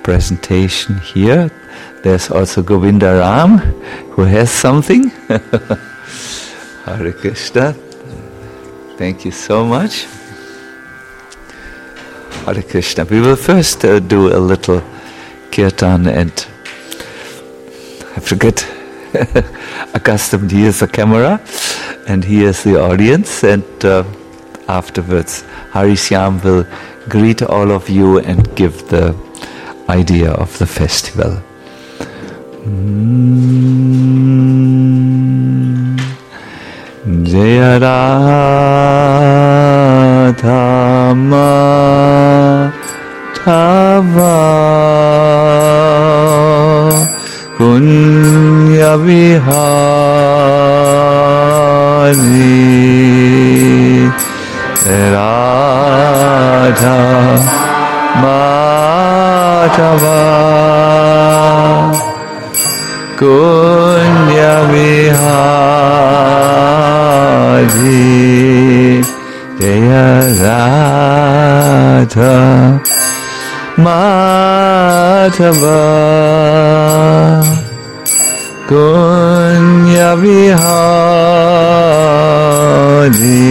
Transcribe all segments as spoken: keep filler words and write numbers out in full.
presentation here. There's also Govinda Ram, who has something. Hare Krishna. Thank you so much. Hare Krishna. We will first uh, do a little kirtan, and I forget, accustomed, here's the camera and here's the audience, and uh, afterwards Harishyam will greet all of you and give the idea of the festival. Mm. Jaya Radha Madhava Kunya Vihari Radha Madhava Kunya Vihari Jaya Radha Madhava Kunya Vihari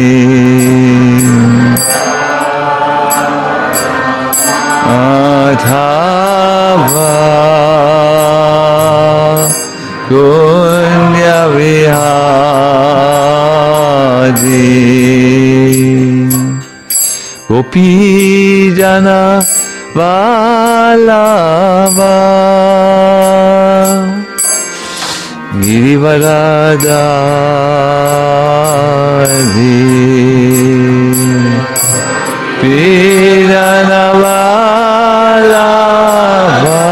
Madhava Kunya Vihari Gopi Jana Vallabha Girivaradari Pirana Vallabha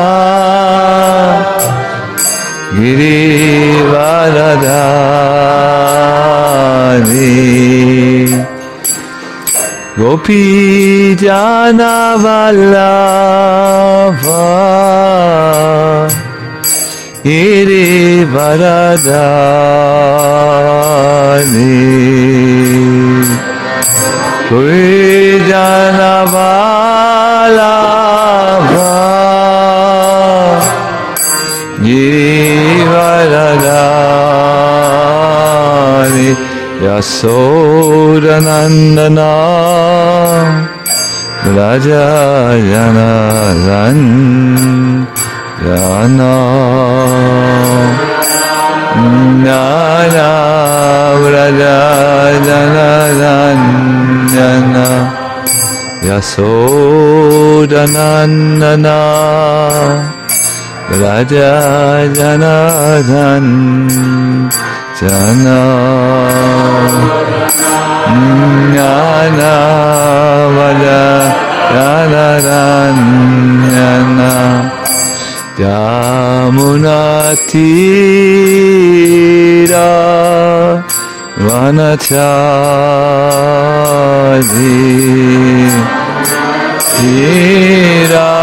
Girivaradari Gopi Jana Vallabha Girivaradari Gopi Jana Vallabha Girivaradari Yasodanandana Raja Jana Jana Nana Raja Jana Jana Yasodanandana Raja Jana Jana Jnana Vada Jana Jana Yamuna Tira Vanachari Tira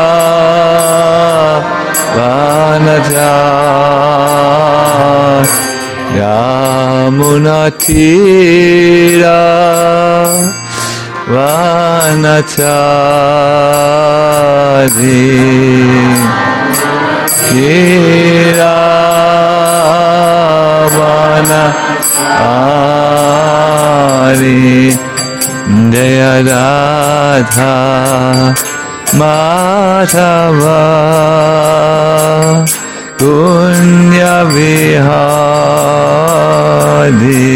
Vanachari Yamuna Tira Vanachari Tira Vanachari Jaya Radha Madhava Kunya Vihari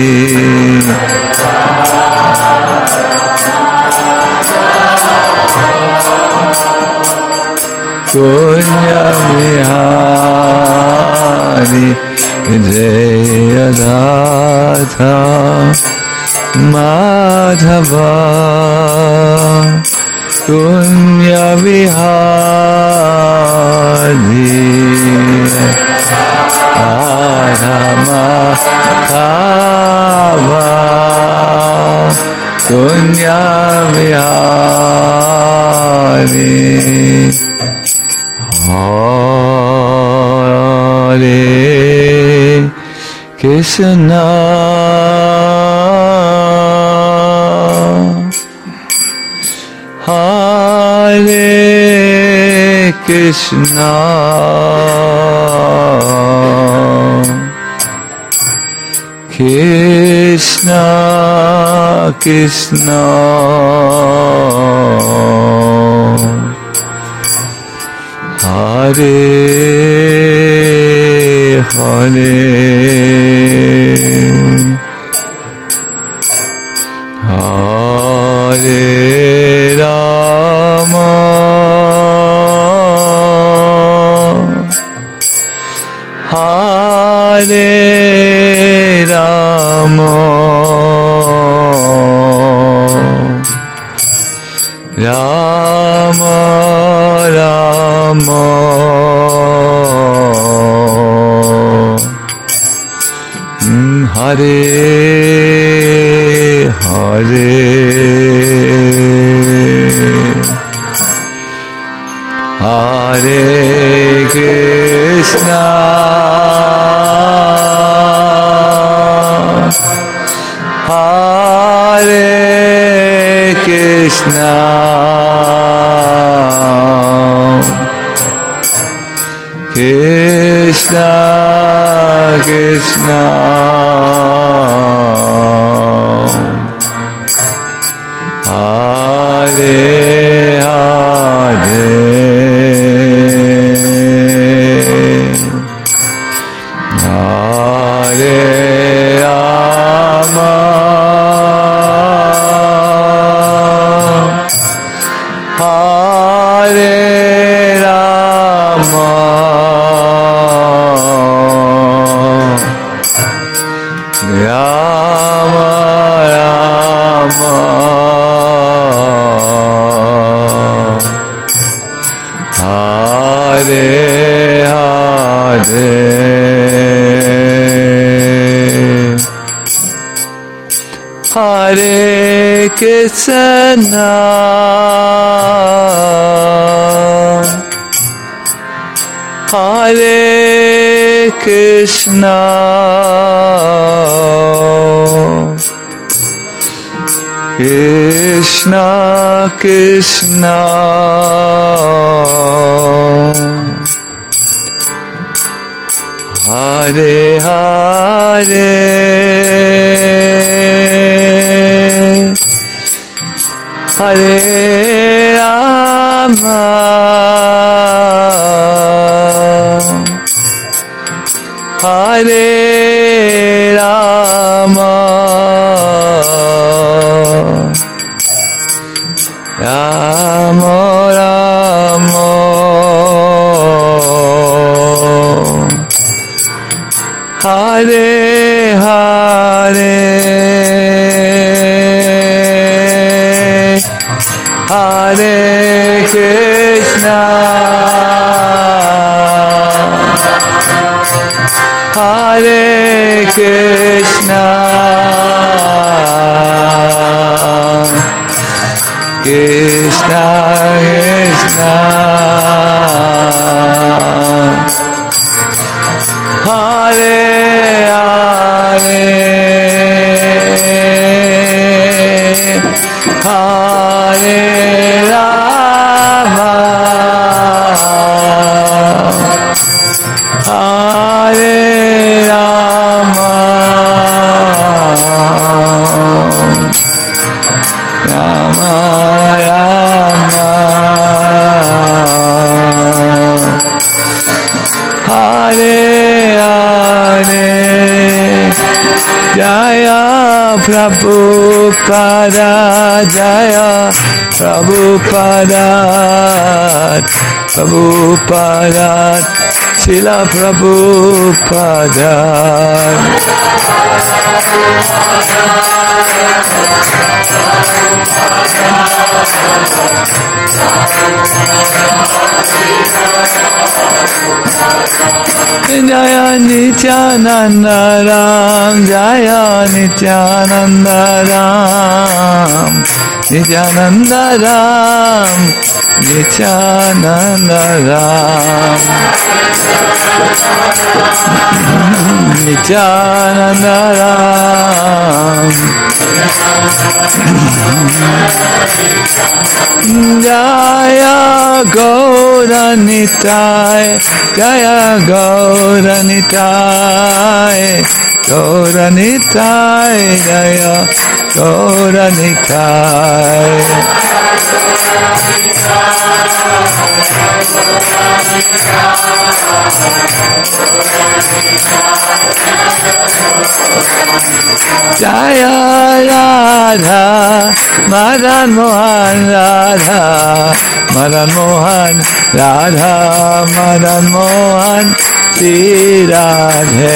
Kunya Vihari Jaya Radha Madhava Kunya Vihari Radha Madhava Kunya Vihari Hare Krishna Hare Krishna, Krishna Krishna, Hare Hare, Hare Rama, Hare Rama, Rama Rama, Hare Hare, Hare Krishna, Hare Krishna, Krishna Krishna, Hare Hare, Hare Rama, Hare Rama, Rama Rama, Hare Hare, Hare Krishna, Hare Krishna, Krishna Krishna, Hare Hare, Hare Rama, Hare Rama, Rama Rama, Hare Hare, Hare Krishna, Hare Krishna, Krishna Krishna, Hare Hare, Hare Rama, Hare Rama, Rama Rama, Hare Hare, Jaya Prabhupada, Jaya Prabhupada, Prabhupada, Srila Prabhupada. Jaya Nityananda Ram, Jaya Nityananda Ram, Nityananda Ram, Nityananda Ram, Nityananda Ram, Jaya Gaura Nitai, Jaya Gaura Nitai, Gaura Nitai, Jaya Gaura Nitai. Jaya Radha, Madan Mohan Radha, Madan Mohan Radha, Madan Mohan Sri Radhe.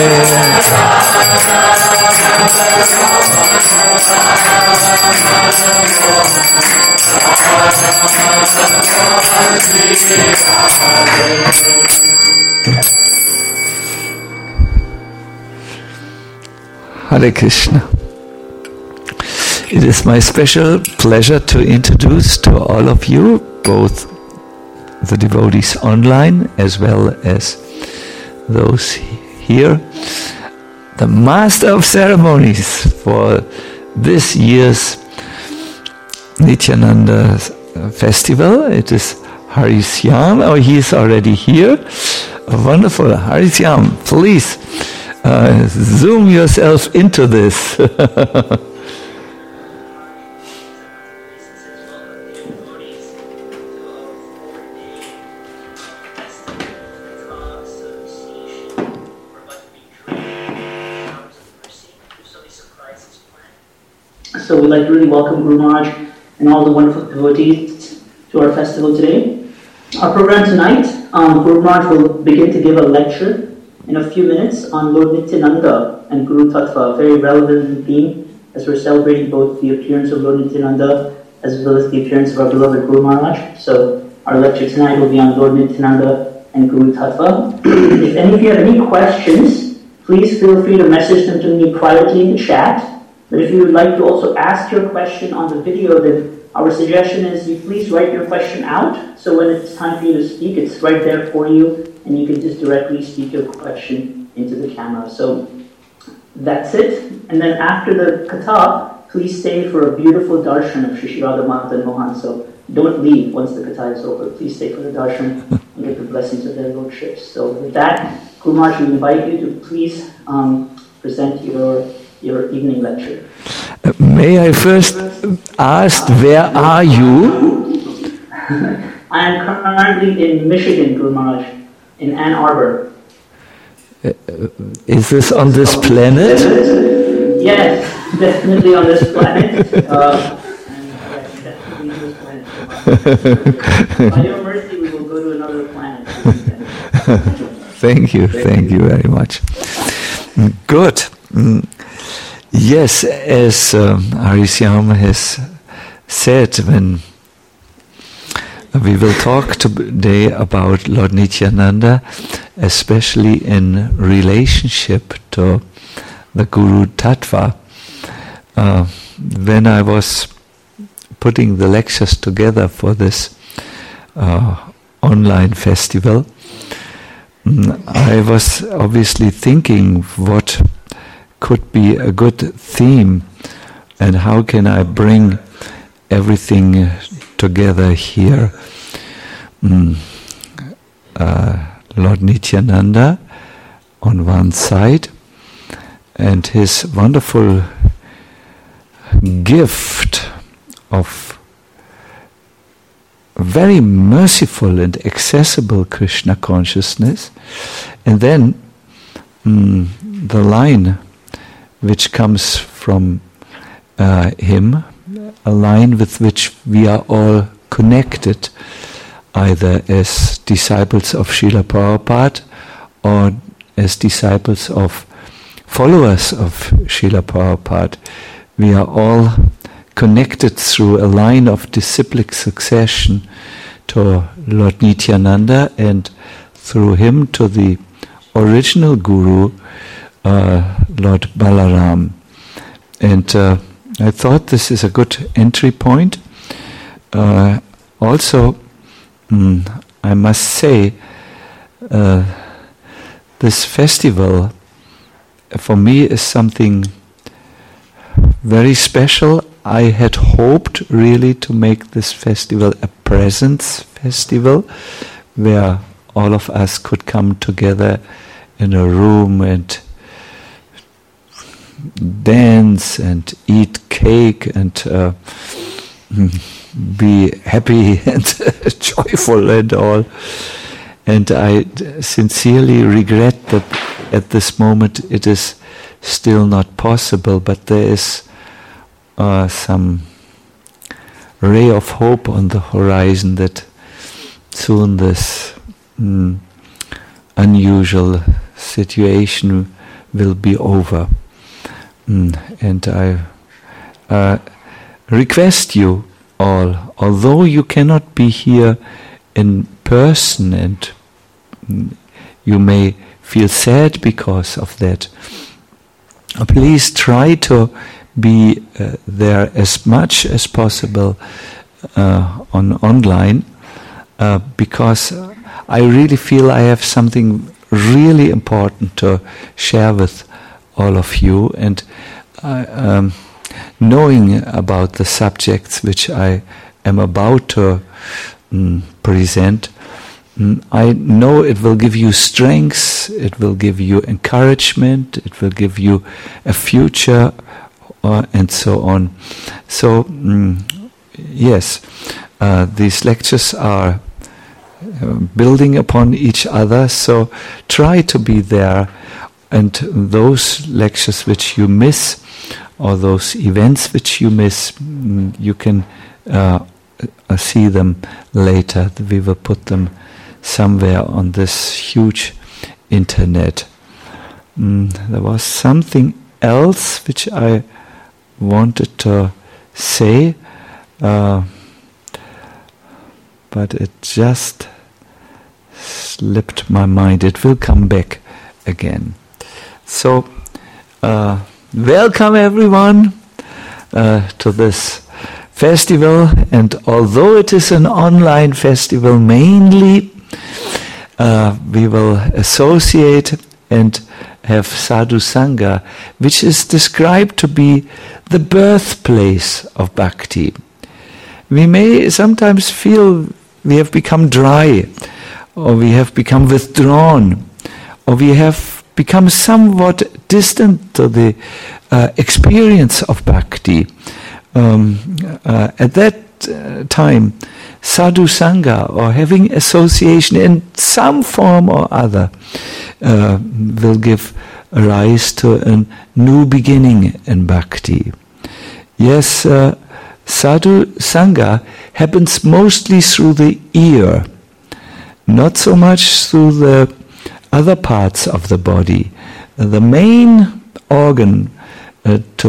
Hare Krishna. It is my special pleasure to introduce to all of you, both the devotees online as well as those here, the master of ceremonies for this year's Nityananda festival. It is Harisyam. Oh, he is already here. Oh, wonderful. Harisyam, please uh, zoom yourself into this. So we'd like to really welcome Guru Maharaj and all the wonderful devotees to our festival today. Our program tonight, um, Guru Maharaj will begin to give a lecture in a few minutes on Lord Nityananda and Guru Tattva, a very relevant theme as we're celebrating both the appearance of Lord Nityananda as well as the appearance of our beloved Guru Maharaj. So our lecture tonight will be on Lord Nityananda and Guru Tattva. If any of you have any questions, please feel free to message them to me privately in the chat. But if you would like to also ask your question on the video, then our suggestion is you please write your question out, so when it's time for you to speak, it's right there for you, and you can just directly speak your question into the camera. So that's it. And then after the katha, please stay for a beautiful darshan of Shri Radha Madan Mohan. So don't leave once the katha is over. Please stay for the darshan and get the blessings of their lordships. So with that, Guru Maharaj, we invite you to please um, present your your evening lecture. Uh, may I first ask, where are you? I am currently in Michigan, Guru Maharaj, in Ann Arbor. Uh, is this on this planet? Yes, definitely on this planet. Uh, and, yes, definitely on this planet. By your mercy, we will go to another planet. Thank you, thank you very much. Good. Mm. Yes, as um, Harisyam has said, when we will talk today about Lord Nityananda, especially in relationship to the Guru Tattva. Uh, when I was putting the lectures together for this uh, online festival, I was obviously thinking what could be a good theme and how can I bring everything together here. Mm. Uh, Lord Nityananda on one side and his wonderful gift of very merciful and accessible Krishna consciousness, and then mm, the line which comes from uh, him, a line with which we are all connected, either as disciples of Srila Prabhupada or as disciples of followers of Srila Prabhupada. We are all connected through a line of disciplic succession to Lord Nityananda and through him to the original Guru, Uh, Lord Balaram. And uh, I thought this is a good entry point. Uh, also, mm, I must say, uh, this festival for me is something very special. I had hoped really to make this festival a presence festival where all of us could come together in a room and dance and eat cake and uh, be happy and joyful and all. And I sincerely regret that at this moment it is still not possible, but there is uh, some ray of hope on the horizon that soon this mm, unusual situation will be over. Mm, and I uh, request you all, although you cannot be here in person and mm, you may feel sad because of that, please try to be uh, there as much as possible uh, on online, uh, because I really feel I have something really important to share with all of you, and uh, um, knowing about the subjects which I am about to um, present, um, I know it will give you strength, it will give you encouragement, it will give you a future, uh, and so on. So, um, yes, uh, these lectures are uh, building upon each other, so try to be there. And those lectures which you miss, or those events which you miss, you can uh, uh, see them later. We will put them somewhere on this huge internet. Mm, there was something else which I wanted to say, uh, but it just slipped my mind. It will come back again. So, uh, welcome everyone uh, to this festival, and although it is an online festival mainly, uh, we will associate and have Sadhu Sangha, which is described to be the birthplace of bhakti. We may sometimes feel we have become dry, or we have become withdrawn, or we have become somewhat distant to the uh, experience of bhakti. Um, uh, at that uh, time, sadhu sangha, or having association in some form or other, uh, will give rise to a new beginning in bhakti. Yes, uh, sadhu sangha happens mostly through the ear, not so much through the other parts of the body. The main organ uh, to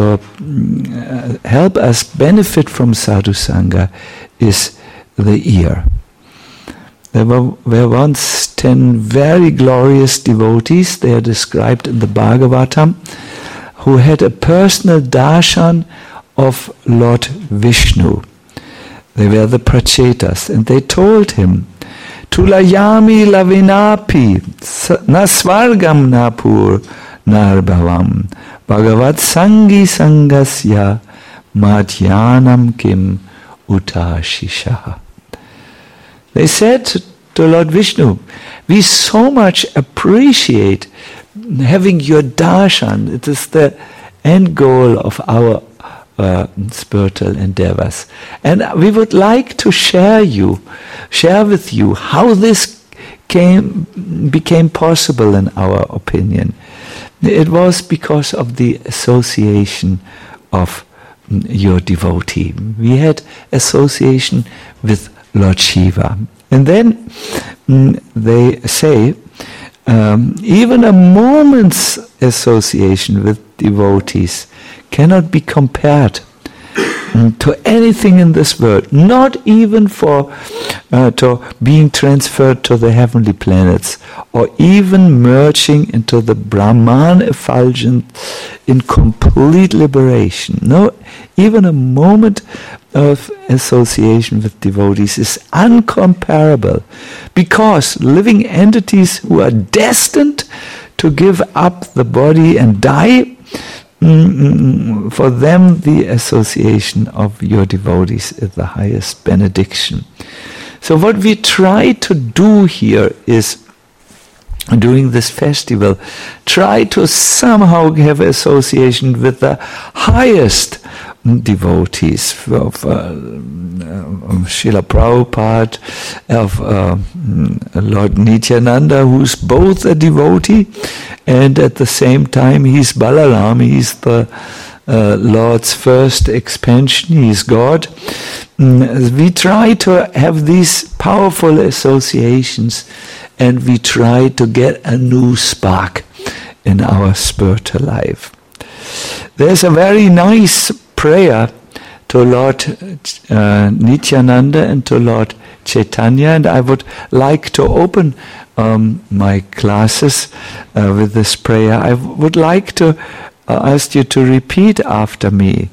uh, help us benefit from sadhu sangha is the ear. There were, were once ten very glorious devotees, they are described in the Bhagavatam, who had a personal darshan of Lord Vishnu. They were the Prachetas, and they told him, Tulayami lavinapi na svargam napur narbhavam bhagavat sangi sangasya madhyanam kim utashisha. They said to Lord Vishnu, we so much appreciate having your darshan. It is the end goal of our Uh, spiritual endeavors, and we would like to share you, share with you how this came became possible. In our opinion, it was because of the association of your devotee. We had association with Lord Shiva, and then mm, they say um, even a moment's association with devotees cannot be compared to anything in this world, not even for uh, to being transferred to the heavenly planets, or even merging into the Brahman effulgence in complete liberation. No, even a moment of association with devotees is uncomparable, because living entities who are destined to give up the body and die, mm, for them the association of your devotees is the highest benediction. So what we try to do here is, during this festival, try to somehow have association with the highest devotees of uh, Srila Prabhupada, of uh, Lord Nityananda, who's both a devotee and at the same time he's Balaram, he's the uh, Lord's first expansion, he's God. We try to have these powerful associations, and we try to get a new spark in our spiritual life. There's a very nice prayer to Lord uh, Nityananda and to Lord Chaitanya, and I would like to open um, my classes uh, with this prayer. I w- would like to uh, ask you to repeat after me.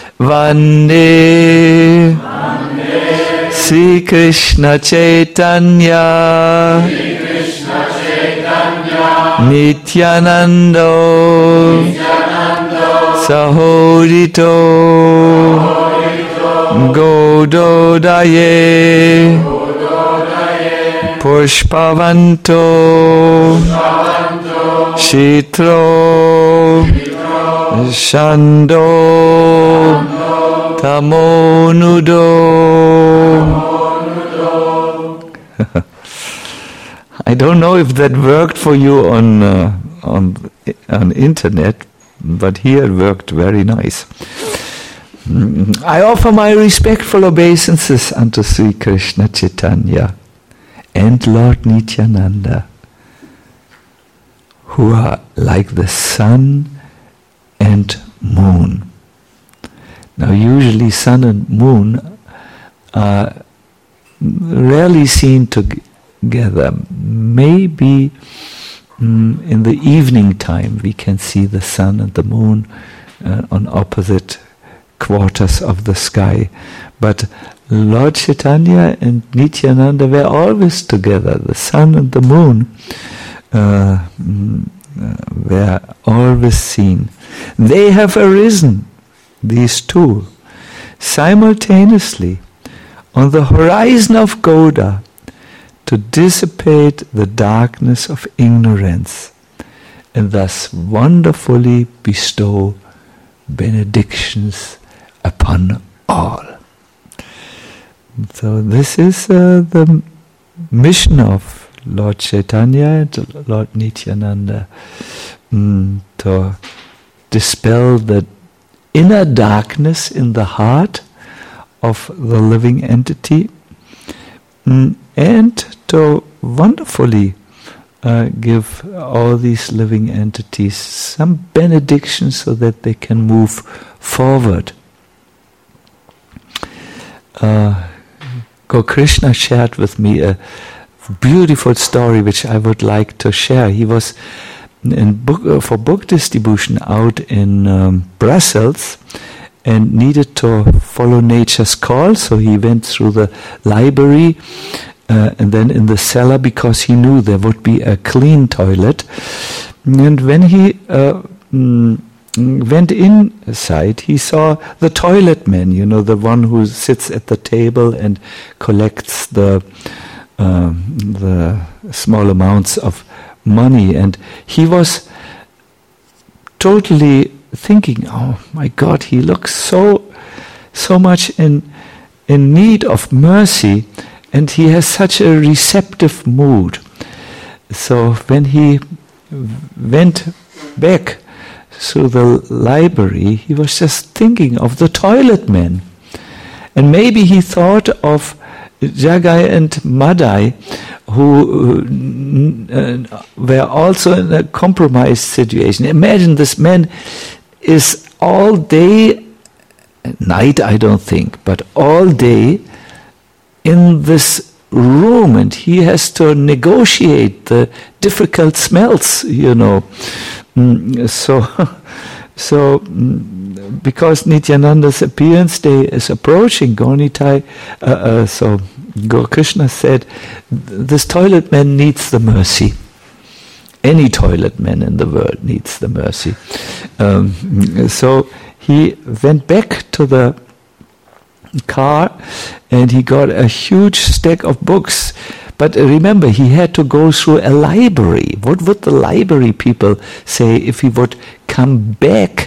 Vande, Vande Sri Krishna Chaitanya, Sri Krishna Chaitanya Nityanando, Nityanando Sahodito, Sahodito Gododaye, Gododaye Pushpavanto, Pushpavanto Shitro, Shando, Tamonudo. I don't know if that worked for you on uh, on on internet, but here it worked very nice. I offer my respectful obeisances unto Sri Krishna Chaitanya and Lord Nityananda, who are like the sun and moon. Now usually sun and moon are rarely seen together. Maybe mm, in the evening time we can see the sun and the moon uh, on opposite quarters of the sky. But Lord Chaitanya and Nityananda were always together. The sun and the moon uh, mm, uh, were always seen. They have arisen, these two, simultaneously on the horizon of Gauda to dissipate the darkness of ignorance and thus wonderfully bestow benedictions upon all. So this is uh, the mission of Lord Chaitanya and Lord Nityananda, mm, to dispel the inner darkness in the heart of the living entity, mm, and to wonderfully uh, give all these living entities some benediction so that they can move forward. Uh, Gokrishna shared with me a beautiful story which I would like to share. He was in book, uh, for book distribution out in um, Brussels and needed to follow nature's call, so he went through the library uh, and then in the cellar because he knew there would be a clean toilet. And when he uh, mm, went inside, he saw the toilet man, you know, the one who sits at the table and collects the um, the small amounts of money, and he was totally thinking, oh my God, he looks so so much in in need of mercy, and he has such a receptive mood. So when he went back through the library, he was just thinking of the toilet man, and maybe he thought of Jagai and Madai, who uh, were also in a compromised situation. Imagine this man is all day, night I don't think, but all day in this room, and he has to negotiate the difficult smells, you know. Mm, so so mm, because Nityananda's appearance day is approaching, Gauranitai, uh, uh, so Gaur Krishna said, this toilet man needs the mercy. Any toilet man in the world needs the mercy. Um, so he went back to the car and he got a huge stack of books. But remember, he had to go through a library. What would the library people say if he would come back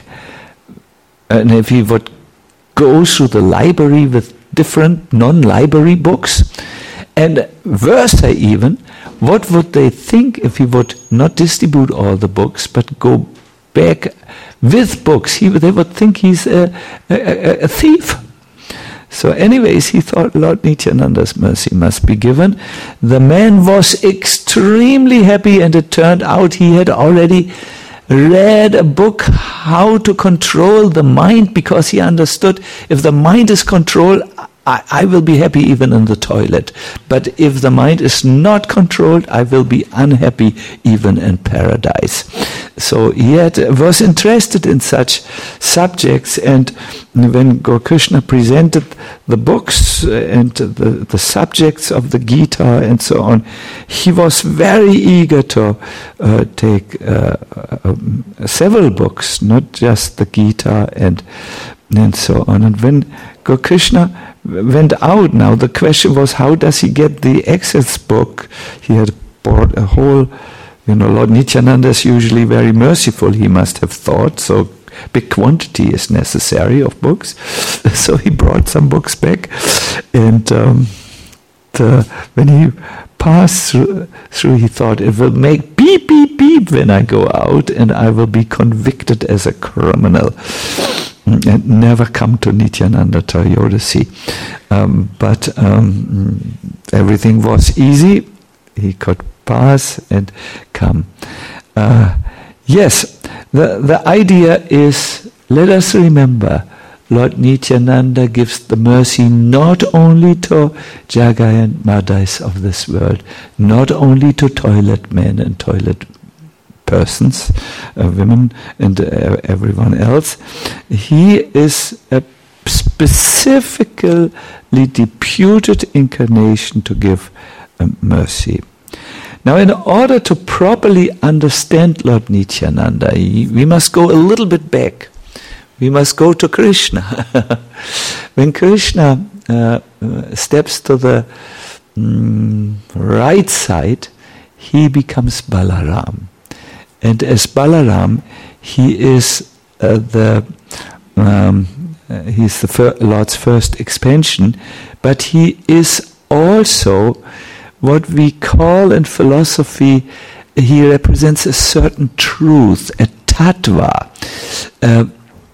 and if he would go through the library with different non-library books? And worse even, what would they think if he would not distribute all the books but go back with books? He, they would think he's a, a, a thief. So anyways, he thought Lord Nityananda's mercy must be given. The man was extremely happy, and it turned out he had already read a book, How to Control the Mind, because he understood if the mind is controlled, I, I will be happy even in the toilet. But if the mind is not controlled, I will be unhappy even in paradise. So he had, was interested in such subjects, and when Gaur Krishna presented the books and the, the subjects of the Gita and so on, he was very eager to uh, take uh, uh, several books, not just the Gita and, and so on. And when Gaur Krishna went out now, the question was, how does he get the excess book? He had bought a whole, you know, Lord Nityananda is usually very merciful, he must have thought, so big quantity is necessary of books. So he brought some books back, and um, the, when he passed through, through, he thought, it will make beep, beep, beep when I go out, and I will be convicted as a criminal and never come to Nityananda Trayodasi. Um, but um, everything was easy. He could pass and come. Uh, yes, the, the idea is, let us remember, Lord Nityananda gives the mercy not only to Jagai and Madais of this world, not only to toilet men and toilet persons, uh, women and uh, everyone else. He is a specifically deputed incarnation to give um, mercy. Now, in order to properly understand Lord Nityananda, we must go a little bit back. We must go to Krishna. When Krishna uh, uh, steps to the mm, right side, he becomes Balaram. And as Balaram, he is uh, the um, uh, he's the fir- Lord's first expansion, but he is also what we call in philosophy, he represents a certain truth, a tattva. Uh,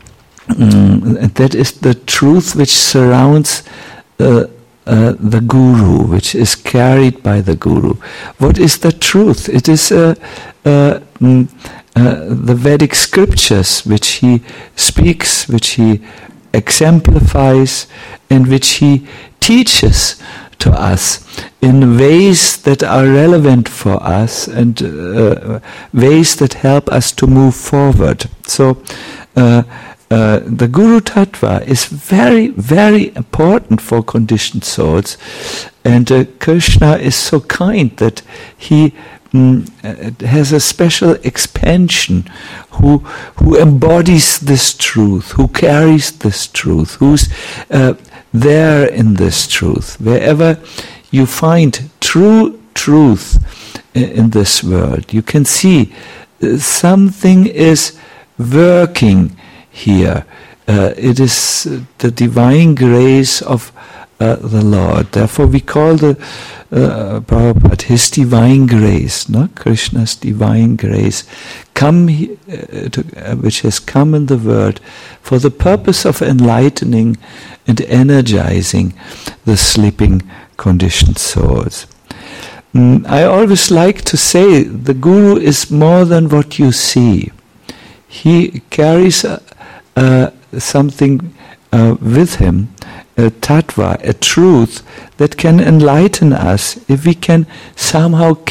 mm, that is the truth which surrounds uh, uh, the Guru, which is carried by the Guru. What is the truth? It is uh, uh, mm, uh, the Vedic scriptures which he speaks, which he exemplifies, and which he teaches to us in ways that are relevant for us and uh, ways that help us to move forward. So uh, uh, the Guru Tattva is very, very important for conditioned souls, and uh, Krishna is so kind that he mm, uh, has a special expansion who who embodies this truth, who carries this truth, who's uh, there in this truth. Wherever you find true truth in this world, you can see uh, something is working here. Uh, it is uh, the divine grace of uh, the Lord. Therefore we call the uh, Prabhupada his divine grace, no? Krishna's divine grace, come he, uh, to, uh, which has come in the world for the purpose of enlightening and energizing the sleeping conditioned souls. Mm, I always like to say the Guru is more than what you see. He carries a, a, something uh, with him, a tattva, a truth that can enlighten us if we can somehow capture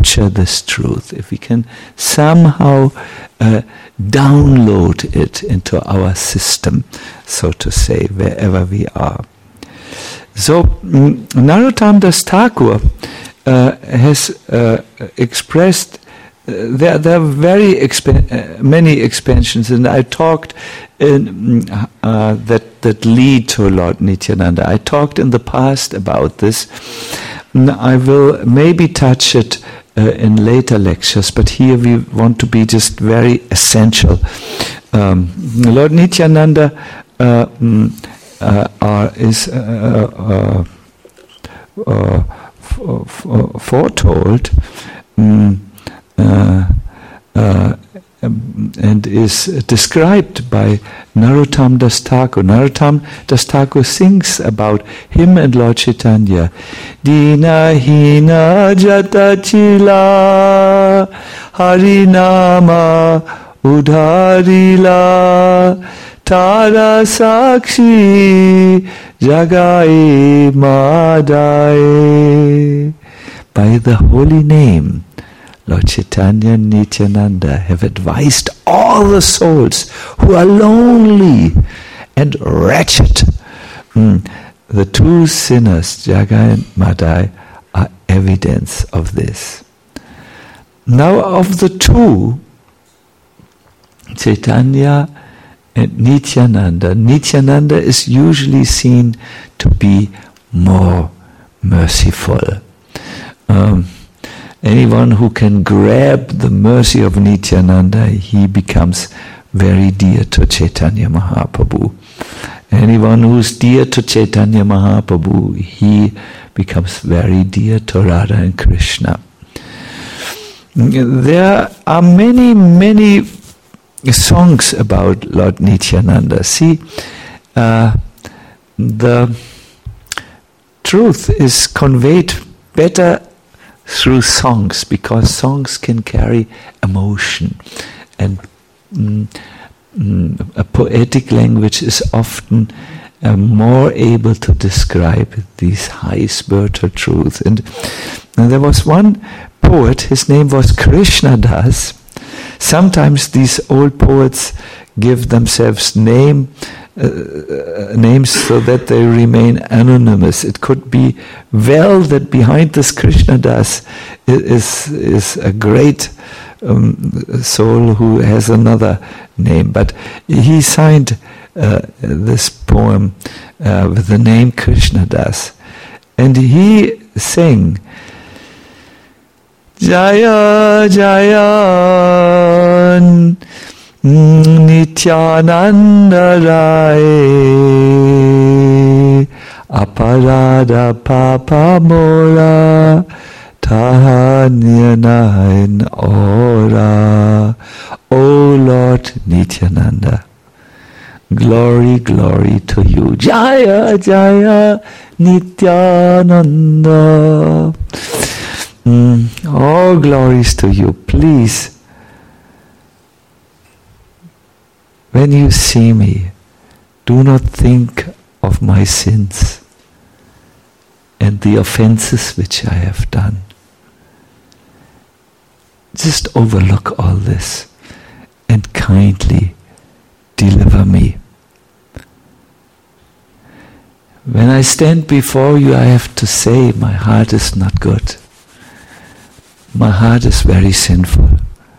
capture this truth, if we can somehow uh, download it into our system, so to say, wherever we are. So, mm, Narottam Das Thakur uh, has uh, expressed, uh, there, there are very exp- uh, many expansions, and I talked in, uh, that, that lead to Lord Nityananda. I talked in the past about this. I will maybe touch it uh, in later lectures, but here we want to be just very essential. Um, Lord Nityananda uh, uh, uh, is uh, uh, uh, f- f- foretold um, uh, uh, and is described by Narottam Das Thakur. Narottam Das Thakur sings about him and Lord Chaitanya. Dina hina jata chila harinama udharila tara sakshi jagai madai. By the holy name, Lord Chaitanya and Nityananda have advised all the souls who are lonely and wretched. Mm. The two sinners, Jagai and Madai, are evidence of this. Now, of the two, Chaitanya and Nityananda, Nityananda is usually seen to be more merciful. Um, Anyone who can grab the mercy of Nityananda, he becomes very dear to Chaitanya Mahaprabhu. Anyone who is dear to Chaitanya Mahaprabhu, he becomes very dear to Radha and Krishna. There are many, many songs about Lord Nityananda. See, uh, the truth is conveyed better through songs, because songs can carry emotion, and mm, mm, a poetic language is often uh, more able to describe these high spiritual truths. And, and there was one poet, his name was Krishna Das. Sometimes these old poets give themselves name Uh, names so that they remain anonymous. It could be well that behind this Krishna Das is is a great um, soul who has another name, but he signed uh, this poem uh, with the name Krishna Das, and he sang Jaya Jaya Nityananda Rai Aparada Papa Mora Tahanyanain Ora. O Lord Nityananda, glory, glory to you. Jaya Jaya Nityananda. Mm, all glories to you. Please, when you see me, do not think of my sins and the offenses which I have done. Just overlook all this and kindly deliver me. When I stand before you, I have to say my heart is not good. My heart is very sinful.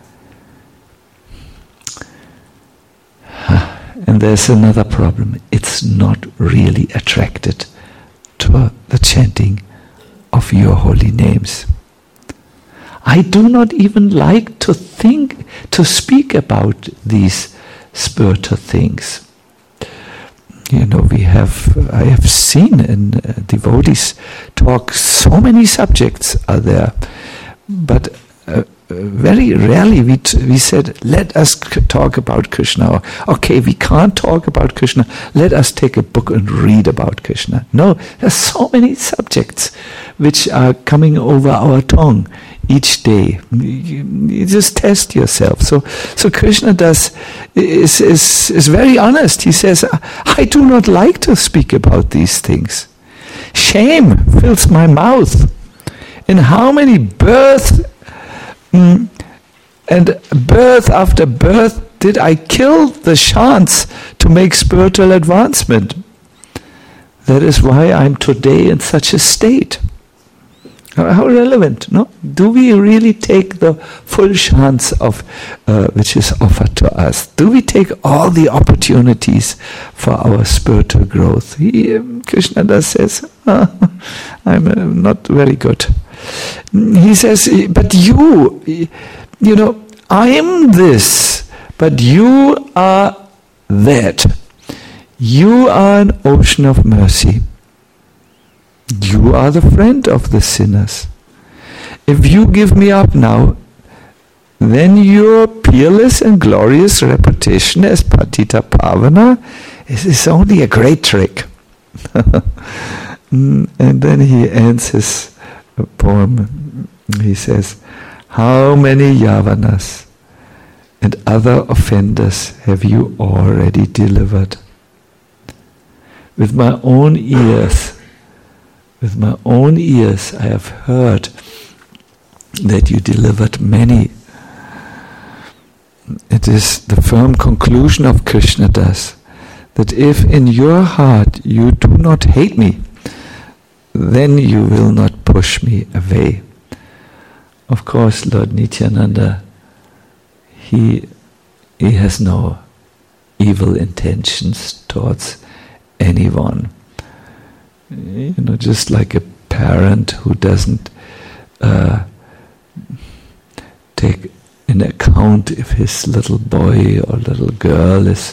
And there's another problem. It's not really attracted to the chanting of your holy names. I do not even like to think, to speak about these spiritual things. You know, we have, I have seen in uh, devotees talk, so many subjects are there, but uh, very rarely we t- we said, let us c- talk about Krishna. Or, okay, we can't talk about Krishna, let us take a book and read about Krishna. No, there's so many subjects which are coming over our tongue each day. You, you just test yourself. So, so Krishna does is, is is very honest. He says, I do not like to speak about these things. Shame fills my mouth. In how many births Mm, and birth after birth, did I kill the chance to make spiritual advancement? That is why I'm today in such a state. How relevant, no? Do we really take the full chance of uh, which is offered to us? Do we take all the opportunities for our spiritual growth? He, um, Krishnadas says, oh, I'm uh, not very good. He says, but you, you know, I'm this, but you are that. You are an ocean of mercy. You are the friend of the sinners. If you give me up now, then your peerless and glorious reputation as Patita Pavana is, is only a great trick. And then he ends his poem. He says, how many Yavanas and other offenders have you already delivered? With my own ears, With my own ears, I have heard that you delivered many. It is the firm conclusion of Krishnadas that if in your heart you do not hate me, then you will not push me away. Of course, Lord Nityananda, he, he has no evil intentions towards anyone. You know, just like a parent who doesn't uh, take in account if his little boy or little girl is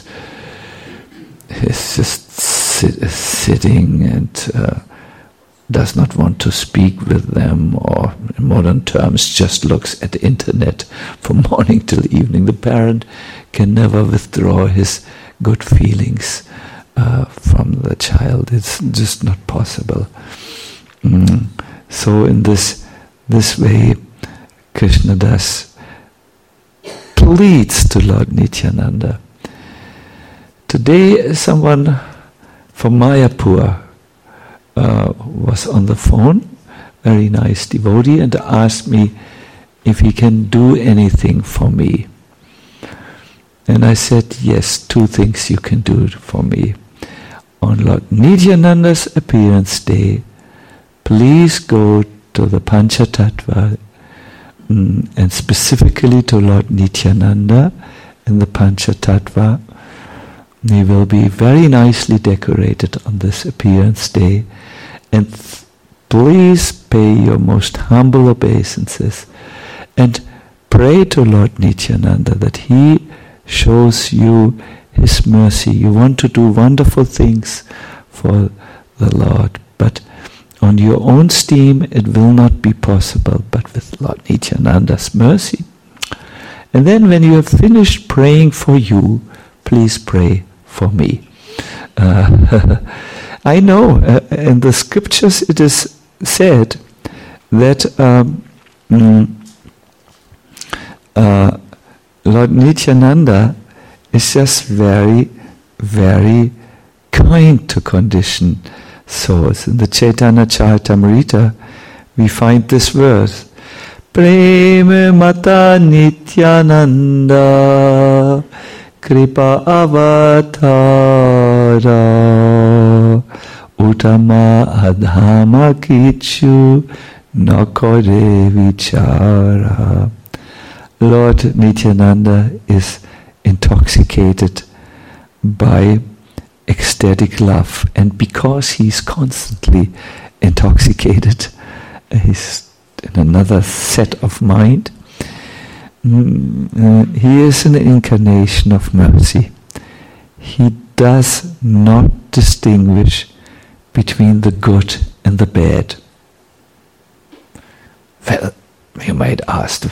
is just sit, is sitting and uh, does not want to speak with them, or in modern terms just looks at the internet from morning till evening. The parent can never withdraw his good feelings Uh, from the child. It's just not possible. Mm. So in this this way, Krishnadas pleads to Lord Nityananda. Today, someone from Mayapur uh, was on the phone, very nice devotee, and asked me if he can do anything for me. And I said, yes, two things you can do for me. On Lord Nityananda's appearance day, please go to the Panchatattva, mm, and specifically to Lord Nityananda in the Panchatattva. He will be very nicely decorated on this appearance day, and th- please pay your most humble obeisances and pray to Lord Nityananda that he shows you his mercy. You want to do wonderful things for the Lord, but on your own steam it will not be possible, but with Lord Nityananda's mercy. And then when you have finished praying for you, please pray for me. Uh, I know uh, in the scriptures it is said that um, mm, uh, Lord Nityananda is just very, very kind to conditioned souls. In the Chaitanya Charitamrita, we find this verse: Prema Mata Nityananda Kripa Avatara Uttama Adhama Kichu Nakore Vichara. Lord Nityananda is intoxicated by ecstatic love, and because he's constantly intoxicated, he's in another set of mind. Mm, uh, he is an incarnation of mercy. He does not distinguish between the good and the bad. Well, you might ask,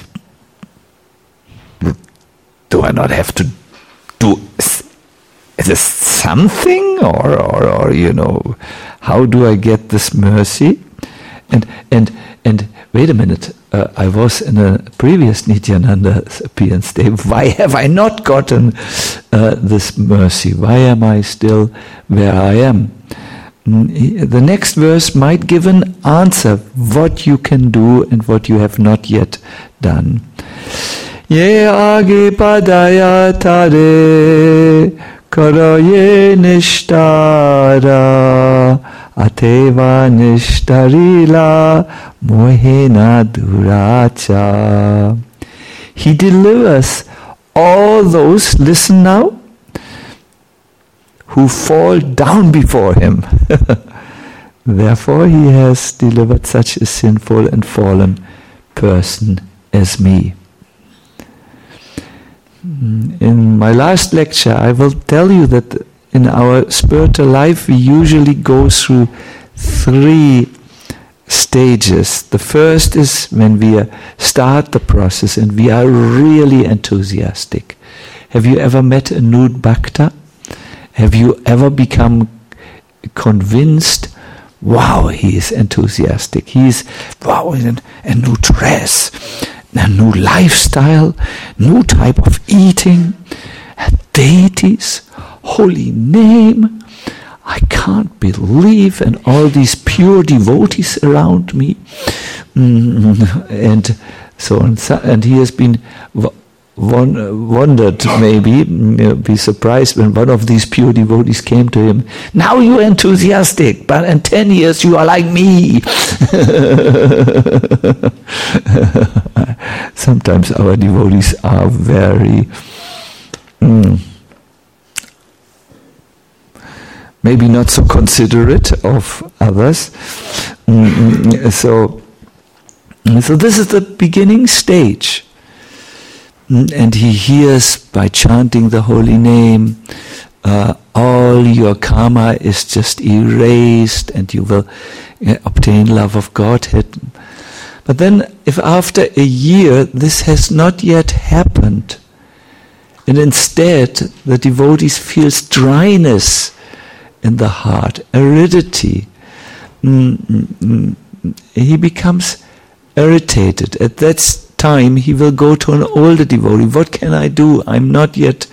do I not have to do is this something, or, or, or you know, how do I get this mercy? And and and wait a minute, uh, I was in a previous Nityananda appearance day. Why have I not gotten uh, this mercy? Why am I still where I am? Mm, the next verse might give an answer what you can do and what you have not yet done. Ye agi padaya tare karaye nishtara ateva nishtarila mohena duracha. He delivers all those, listen now, who fall down before him. Therefore he has delivered such a sinful and fallen person as me. In my last lecture I will tell you that in our spiritual life we usually go through three stages. The first is when we start the process and we are really enthusiastic. Have you ever met a nude bhakta? Have you ever become convinced, wow, he is enthusiastic. He is, wow, in a new dress, a new lifestyle, new type of eating, deities, holy name. I can't believe, and all these pure devotees around me, mm, and so on. And he has been won- wondered, maybe, you know, be surprised when one of these pure devotees came to him. Now you are enthusiastic, but in ten years you are like me. Sometimes our devotees are very. Mm, maybe not so considerate of others. Mm, so, so this is the beginning stage. And he hears, by chanting the holy name, uh, all your karma is just erased and you will uh, obtain love of Godhead. But then, if after a year this has not yet happened, and instead the devotee feels dryness in the heart, aridity, mm, mm, he becomes irritated. At that time he will go to an older devotee. What can I do? I'm not yet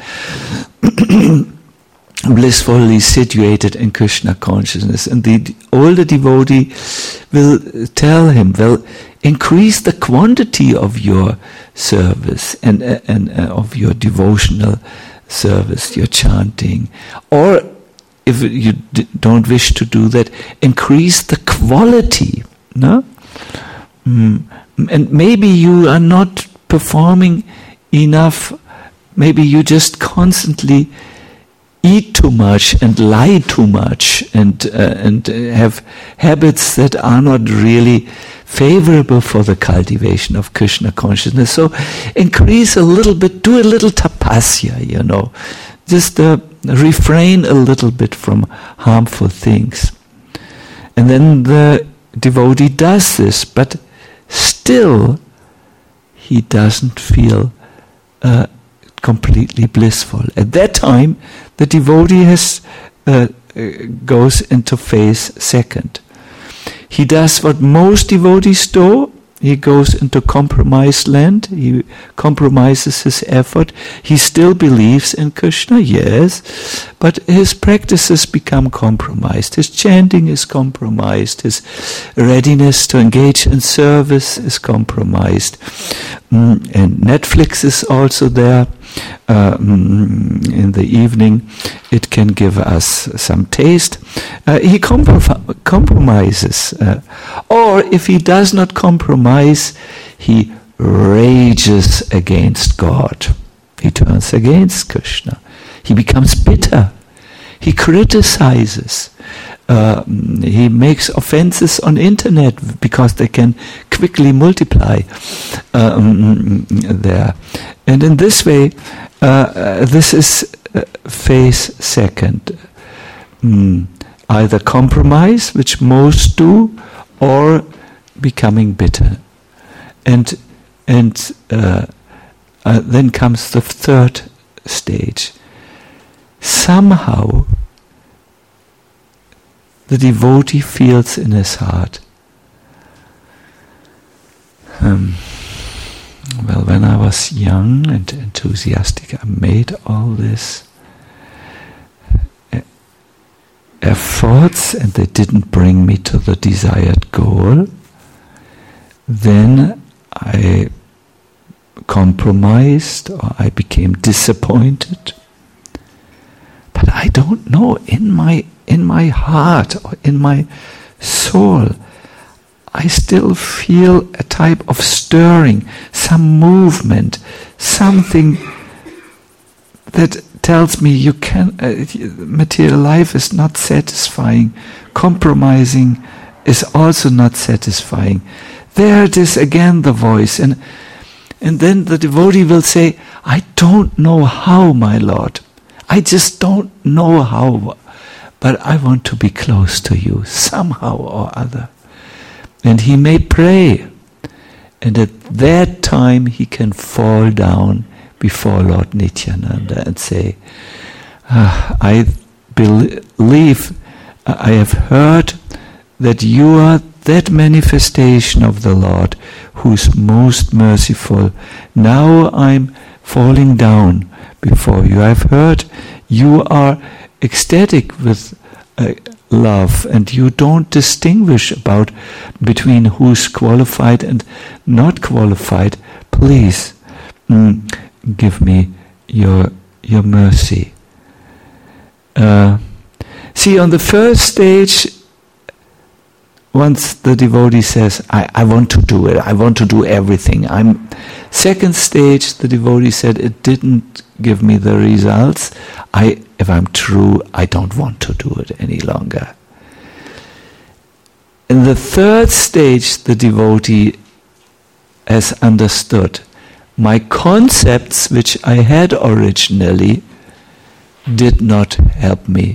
blissfully situated in Krishna consciousness. And the older devotee will tell him, well, increase the quantity of your service and, uh, and uh, of your devotional service, your chanting. Or if you d- don't wish to do that, increase the quality. No? Mm. And maybe you are not performing enough. Maybe you just constantly eat too much and lie too much and uh, and have habits that are not really favorable for the cultivation of Krishna consciousness. So increase a little bit, do a little tapasya, you know. Just uh, refrain a little bit from harmful things. And then the devotee does this, but still he doesn't feel uh, completely blissful. At that time, the devotee has uh, goes into phase second. He does what most devotees do. He goes into compromised land. He compromises his effort. He still believes in Krishna, yes, but his practices become compromised. His chanting is compromised. His readiness to engage in service is compromised. Mm, and Netflix is also there. Uh, mm, in the evening, it can give us some taste. Uh, he comprom- compromises. Uh, or if he does not compromise, he rages against God. He turns against Krishna. He becomes bitter. He criticizes. Uh, he makes offenses on internet because they can quickly multiply um, there. And in this way, uh, uh, this is uh, phase second. Mm, either compromise, which most do, or becoming bitter. And and uh, uh, then comes the third stage. Somehow the devotee feels in his heart, um, well, when I was young and enthusiastic, I made all this efforts and they didn't bring me to the desired goal. Then I compromised or I became disappointed. But I don't know, in my in my heart or in my soul, I still feel a type of stirring, some movement, something that tells me you can. Uh, material life is not satisfying. Compromising is also not satisfying. There it is again, the voice, and and then the devotee will say, "I don't know how, my Lord. I just don't know how, but I want to be close to you somehow or other." And he may pray, and at that time he can fall down before Lord Nityananda and say, ah, I believe, I have heard that you are that manifestation of the Lord who's most merciful. Now I'm falling down before you. I've heard you are ecstatic with uh, love, and you don't distinguish about between who's qualified and not qualified. Please mm, give me your your mercy. Uh, see, on the first stage, once the devotee says, I, I want to do it, I want to do everything. I'm second stage, the devotee said, it didn't give me the results. I, if I'm true, I don't want to do it any longer. In the third stage, the devotee has understood my concepts, which I had originally, did not help me.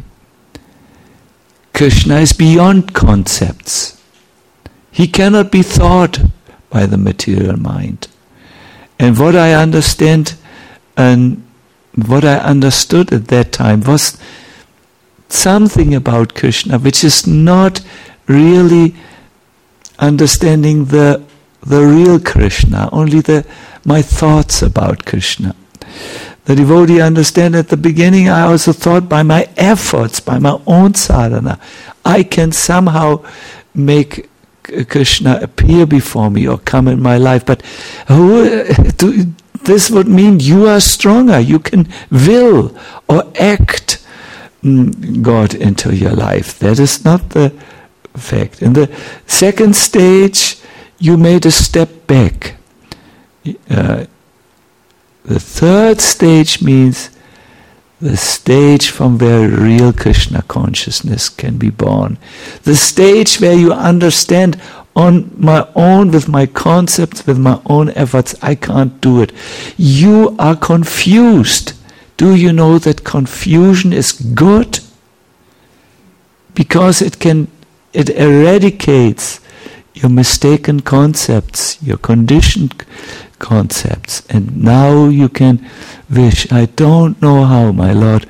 Krishna is beyond concepts. He cannot be thought by the material mind. And what I understand and what I understood at that time was something about Krishna which is not really understanding the the real Krishna, only the my thoughts about Krishna. The devotee understand at the beginning I also thought by my efforts, by my own sadhana, I can somehow make Krishna appear before me or come in my life. But who, do, this would mean you are stronger. You can will or act mm, God into your life. That is not the fact. In the second stage, you made a step back. Uh, the third stage means the stage from where real Krishna consciousness can be born. The stage where you understand on my own, with my concepts, with my own efforts, I can't do it. You are confused. Do you know that confusion is good? Because it can, it eradicates your mistaken concepts, your conditioned concepts. And now you can wish, I don't know how, my Lord.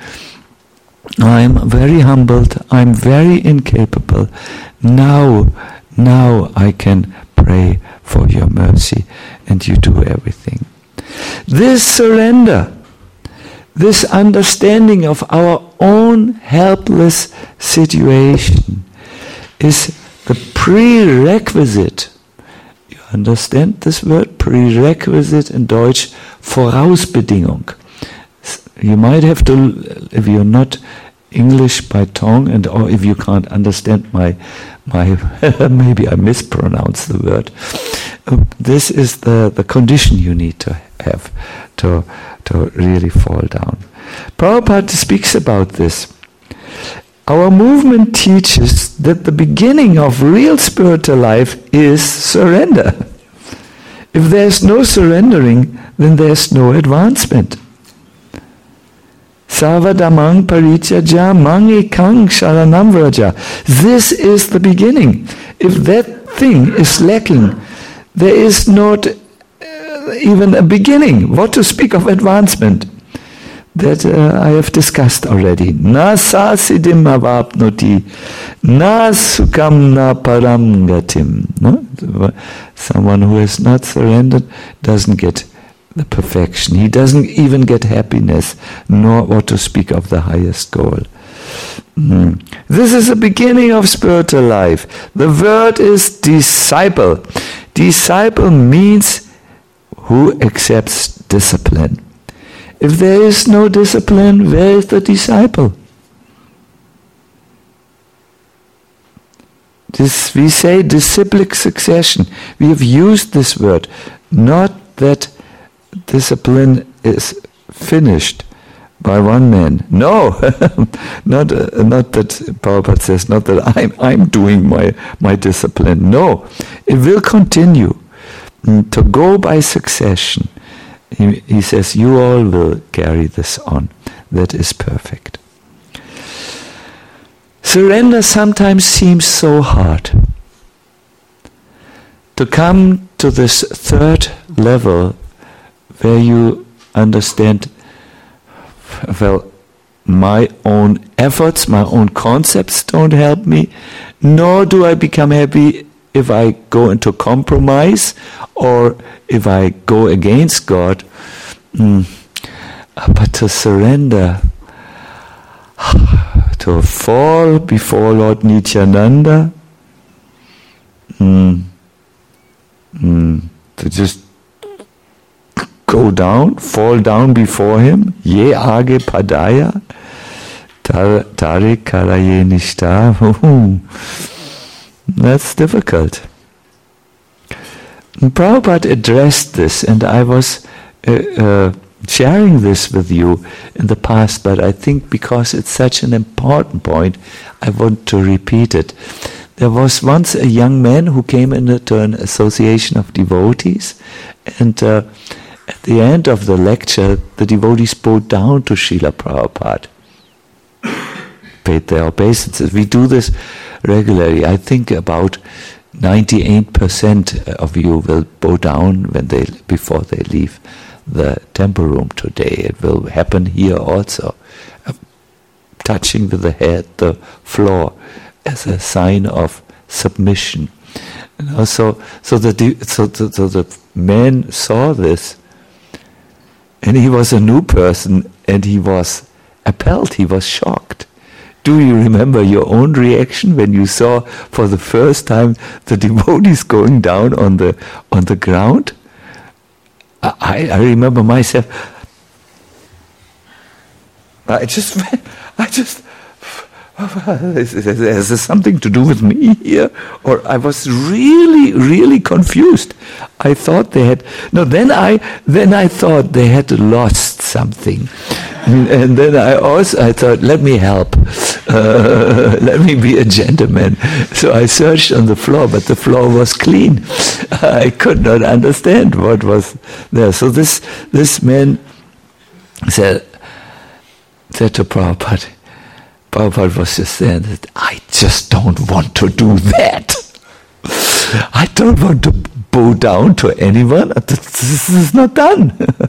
I'm very humbled. I'm very incapable. Now, now I can pray for your mercy, and you do everything. This surrender, this understanding of our own helpless situation is the prerequisite. You understand this word? Prerequisite in Deutsch, Vorausbedingung. You might have to, if you're not English by tongue, and or if you can't understand my, my maybe I mispronounced the word. Uh, this is the, the condition you need to have to, to really fall down. Prabhupada speaks about this. Our movement teaches that the beginning of real spiritual life is surrender. If there's no surrendering, then there's no advancement. Sarvadhamang parityaja mang ekang sharanam vraja. This is the beginning. If that thing is lacking, there is not uh, even a beginning. What to speak of advancement? That uh, I have discussed already. Na sasiddhim avapnoti, na sukham na param gatim. No? Someone who has not surrendered doesn't get the perfection. He doesn't even get happiness, nor what to speak of the highest goal. Mm. This is the beginning of spiritual life. The word is disciple. Disciple means who accepts discipline. If there is no discipline, where is the disciple? This, we say disciplic succession. We have used this word. Not that discipline is finished by one man. No, not uh, not that Prabhupada says, not that I'm I'm doing my, my discipline. No, it will continue mm, to go by succession. He, he says, you all will carry this on. That is perfect. Surrender sometimes seems so hard. To come to this third level where you understand, well, my own efforts, my own concepts don't help me, nor do I become happy if I go into compromise or if I go against God. Mm. But to surrender, to fall before Lord Nityananda, mm, mm, to just go down, fall down before him, ye age padaya, tare karaye nishta. That's difficult. And Prabhupada addressed this, and I was uh, uh, sharing this with you in the past, but I think because it's such an important point, I want to repeat it. There was once a young man who came into an association of devotees, and uh, at the end of the lecture, the devotees bowed down to Srila Prabhupada, paid their obeisances. We do this regularly. I think about ninety-eight percent of you will bow down when they before they leave the temple room today. It will happen here also, uh, touching with the head the floor as a sign of submission. And also, so the so the, so the man saw this, and he was a new person, and he was appalled. He was shocked. Do you remember your own reaction when you saw for the first time the devotees going down on the on the ground? I, I remember myself. I just, I just. Is this something to do with me here? Or I was really, really confused. I thought they had no. Then I, then I thought they had lost something, and, and then I also I thought, let me help, uh, let me be a gentleman. So I searched on the floor, but the floor was clean. I could not understand what was there. So this this man said said to Prabhupada. Prabhupada was just saying that I just don't want to do that. I don't want to bow down to anyone. This is not done.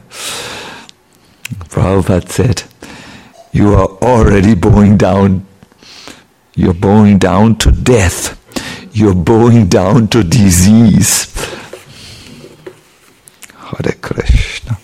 Prabhupada said, you are already bowing down. You're bowing down to death. You're bowing down to disease. Hare Krishna.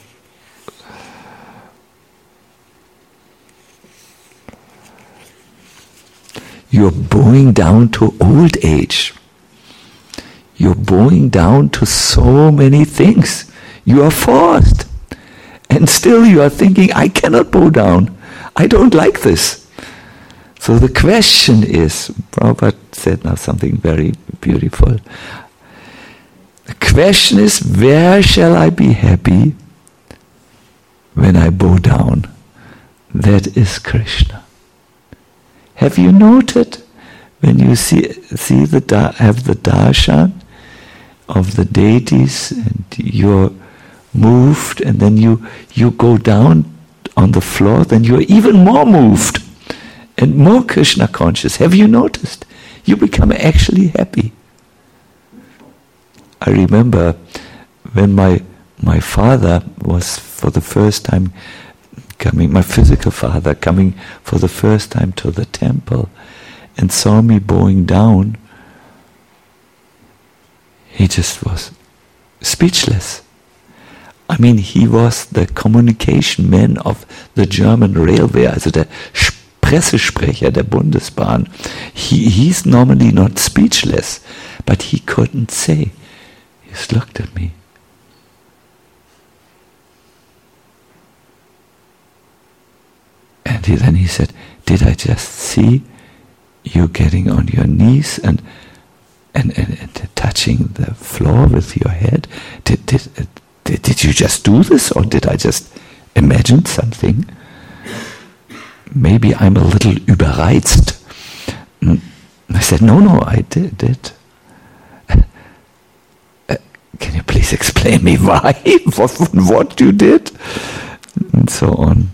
You're bowing down to old age. You're bowing down to so many things. You are forced. And still you are thinking, I cannot bow down. I don't like this. So the question is, Prabhupada said now something very beautiful. The question is, where shall I be happy when I bow down? That is Krishna. Have you noted when you see see the have the darshan of the deities and you're moved, and then you you go down on the floor, then you're even more moved and more Krishna conscious. Have you noticed? You become actually happy. I remember when my my father was for the first time coming, my physical father coming for the first time to the temple and saw me bowing down, he just was speechless. I mean, he was the communication man of the German railway, also der Pressesprecher der Bundesbahn. He, he's normally not speechless, but he couldn't say. He just looked at me. And he, then he said, did I just see you getting on your knees and and, and, and touching the floor with your head? Did, did, did, did you just do this, or did I just imagine something? Maybe I'm a little überreizt. I said, no, no, I did. did. Uh, can you please explain me why? what, what you did? And so on.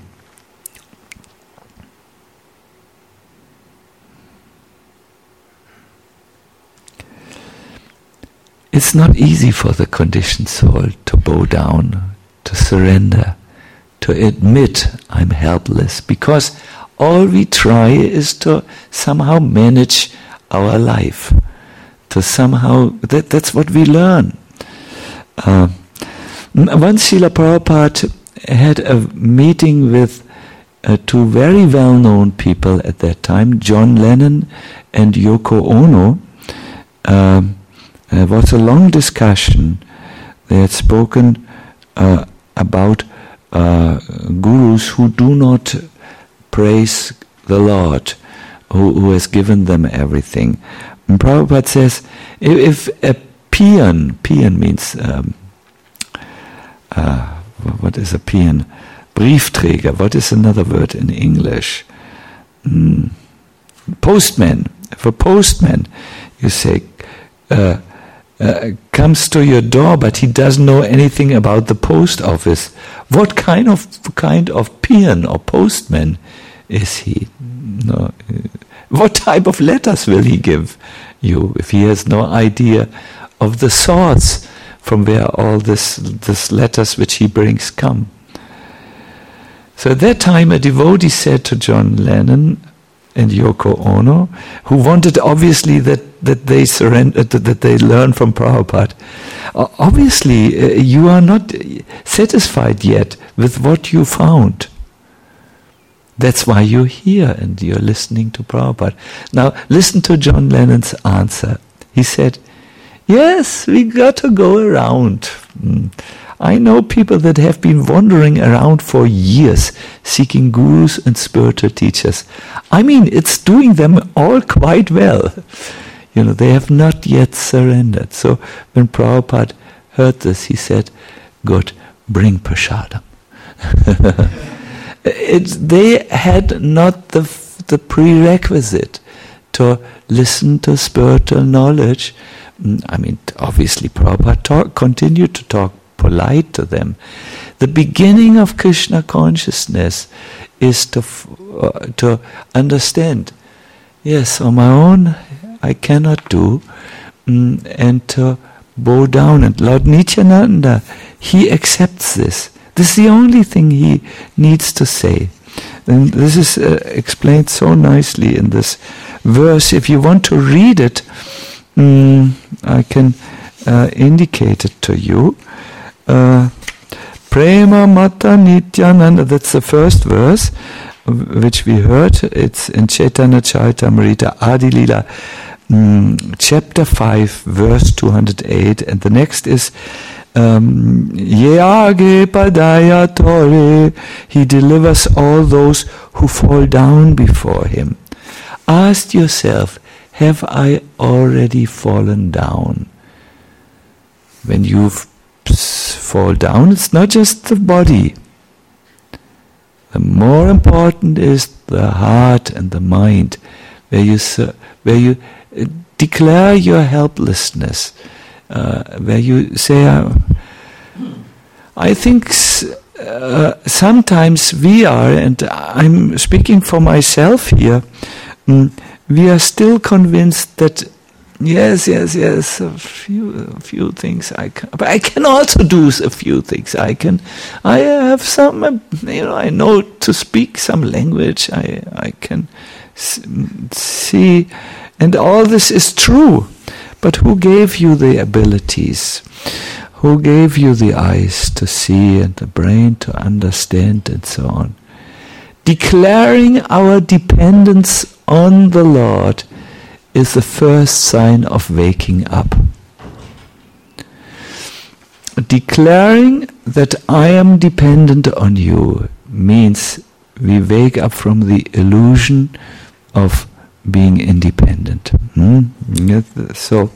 It's not easy for the conditioned soul to bow down, to surrender, to admit I'm helpless, because all we try is to somehow manage our life, to somehow, that, that's what we learn. Uh, once Srila Prabhupada had a meeting with uh, two very well-known people at that time, John Lennon and Yoko Ono. Um, There was a long discussion. They had spoken uh, about uh, gurus who do not praise the Lord, who, who has given them everything. And Prabhupada says, if, if a peon, peon means, um, uh, what is a peon? Briefträger, what is another word in English? Mm. Postman. If a postman, you say, uh, Uh, comes to your door, but he doesn't know anything about the post office. What kind of kind of peon or postman is he? No. What type of letters will he give you if he has no idea of the source from where all this this letters which he brings come? So at that time, a devotee said to John Lennon and Yoko Ono, who wanted obviously that, that they surrender, that they learn from Prabhupada. Uh, obviously, uh, you are not satisfied yet with what you found. That's why you're here and you're listening to Prabhupada. Now, listen to John Lennon's answer. He said, yes, we got to go around. Mm. I know people that have been wandering around for years, seeking gurus and spiritual teachers. I mean, it's doing them all quite well. You know, they have not yet surrendered. So when Prabhupada heard this, he said, good, bring prasadam. It's, they had not the, the prerequisite to listen to spiritual knowledge. I mean, obviously Prabhupada talk, continued to talk polite to them. The beginning of Krishna consciousness is to uh, to understand, yes, on my own I cannot do, mm, and to bow down. And Lord Nityananda, he accepts this. This is the only thing he needs to say. And this is uh, explained so nicely in this verse. If you want to read it, mm, I can uh, indicate it to you. Uh, Prema Mata Nityananda, that's the first verse which we heard. It's in Chaitanya Charitamrita Adi Lila, um, chapter five, verse two hundred eight, and the next is um, Yeage Padaya Tore, he delivers all those who fall down before him. Ask yourself, have I already fallen down? When you've fall down, it's not just the body. The more important is the heart and the mind, where you where you declare your helplessness, uh, where you say, uh, I think uh, sometimes we are, and I'm speaking for myself here, um, we are still convinced that Yes, yes, yes. A few, a few things I can, but I can also do a few things. I can, I have some, you know, I know to speak some language. I, I can see, and all this is true. But who gave you the abilities? Who gave you the eyes to see and the brain to understand and so on? Declaring our dependence on the Lord is the first sign of waking up. Declaring that I am dependent on you means we wake up from the illusion of being independent. Hmm? So,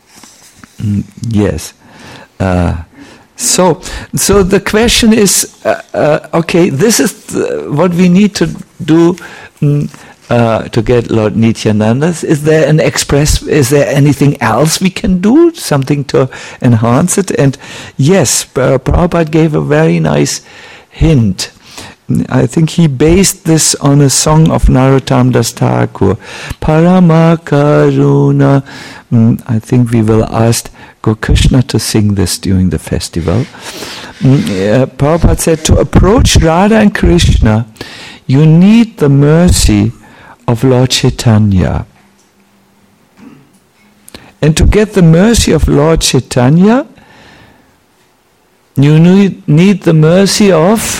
yes. Uh, so, so the question is, uh, uh, okay, this is the, what we need to do um, uh, to get Lord Nityananda. Is there an express, is there anything else we can do, something to enhance it? And yes, Prabhupada gave a very nice hint. I think he based this on a song of Narottam Das Thakur, Parama Karuna. Mm, I think we will ask Gokrishna to sing this during the festival. Mm, uh, Prabhupada said, to approach Radha and Krishna, you need the mercy of Lord Chaitanya. And to get the mercy of Lord Chaitanya, you need, need the mercy of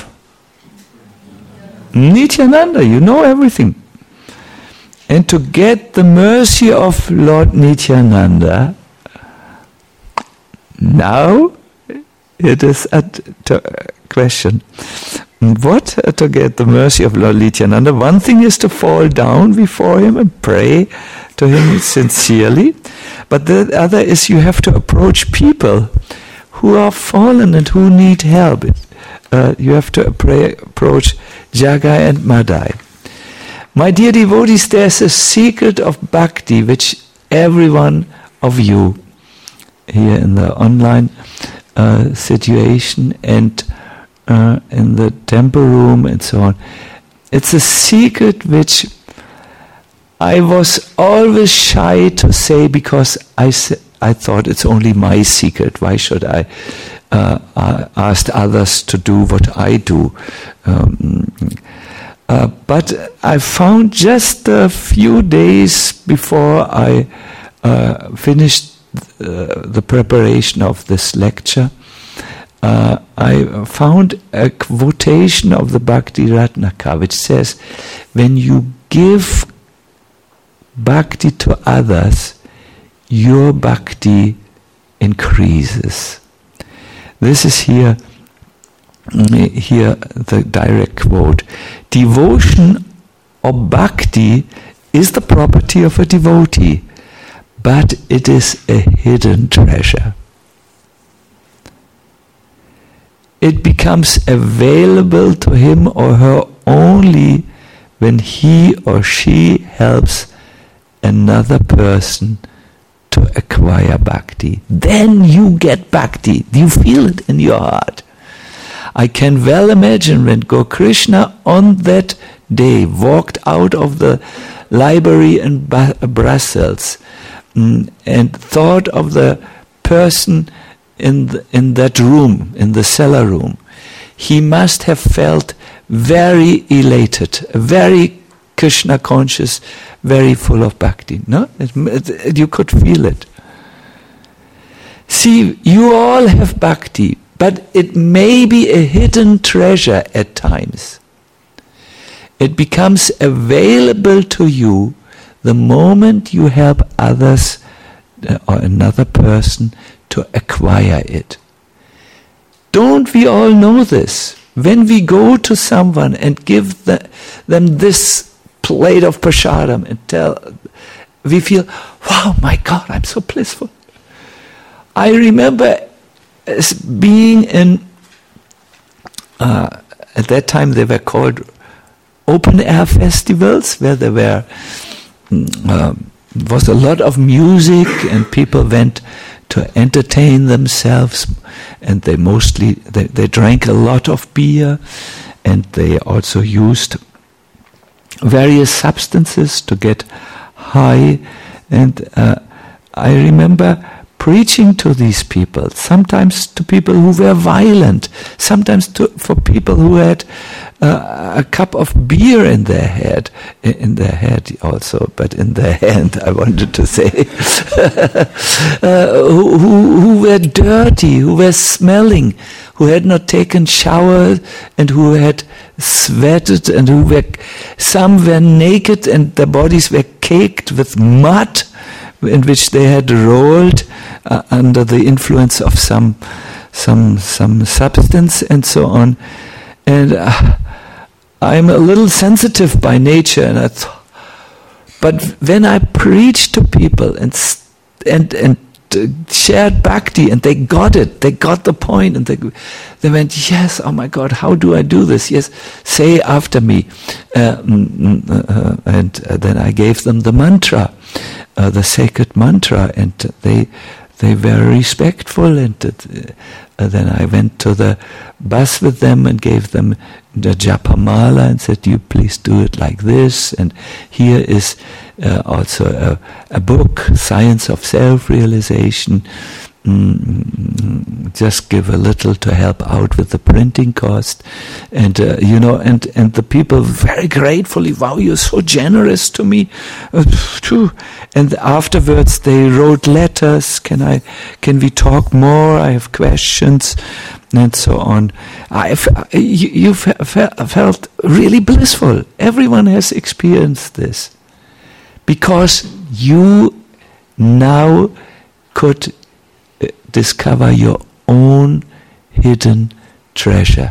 Nityananda. You know everything. And to get the mercy of Lord Nityananda, now it is a t- question. What to get the mercy of Lord Nityananda? One thing is to fall down before him and pray to him sincerely. But the other is you have to approach people who are fallen and who need help. Uh, you have to pray, approach Jagai and Madai. My dear devotees, there's a secret of bhakti which every one of you here in the online uh, situation and uh, in the temple room and so on, it's a secret which I was always shy to say because I, I thought it's only my secret. Why should I uh, uh, ask others to do what I do? Um, uh, but I found just a few days before I uh, finished uh, the preparation of this lecture, uh, I found a quotation of the Bhakti Ratnaka which says, when you give bhakti to others, your bhakti increases. This is here, here the direct quote. Devotion or bhakti is the property of a devotee, but it is a hidden treasure. It becomes available to him or her only when he or she helps another person to acquire bhakti. Then you get bhakti. You feel it in your heart. I can well imagine when Gokrishna on that day walked out of the library in ba- Brussels mm, and thought of the person in the, in that room, in the cellar room. He must have felt very elated, very Krishna conscious, very full of bhakti. No, it, it, you could feel it. See, you all have bhakti, but it may be a hidden treasure at times. It becomes available to you the moment you help others uh, or another person to acquire it. Don't we all know this? When we go to someone and give the, them this plate of prasadam and tell, we feel, wow, my God, I'm so blissful. I remember as being in, uh, at that time they were called open air festivals, where there were uh, was a lot of music and people went to entertain themselves, and they mostly they, they drank a lot of beer, and they also used various substances to get high. And uh, I remember preaching to these people, sometimes to people who were violent, sometimes to, for people who had uh, a cup of beer in their head, in their head also, but in their hand, I wanted to say, uh, who, who, who were dirty, who were smelling, who had not taken shower, and who had sweated, and who were, some were naked and their bodies were caked with mud in which they had rolled uh, under the influence of some some some substance and so on. And uh, I'm a little sensitive by nature, and I th- but when I preach to people and and and uh, shared bhakti, and they got it, they got the point, and they they went, yes, oh my God, how do I do this? Yes, say after me, uh, mm, uh, and uh, then I gave them the mantra, uh, the sacred mantra, and they they were respectful, and uh, uh, then I went to the bus with them and gave them the japamala and said, you please do it like this, and here is uh, also a, a book, Science of Self-Realization. Mm, just give a little to help out with the printing cost, and uh, you know, and and the people very gratefully, wow, you're so generous to me, uh, too. And afterwards they wrote letters. Can I? Can we talk more? I have questions, and so on. I've you, you felt really blissful. Everyone has experienced this, because you now could discover your own hidden treasure.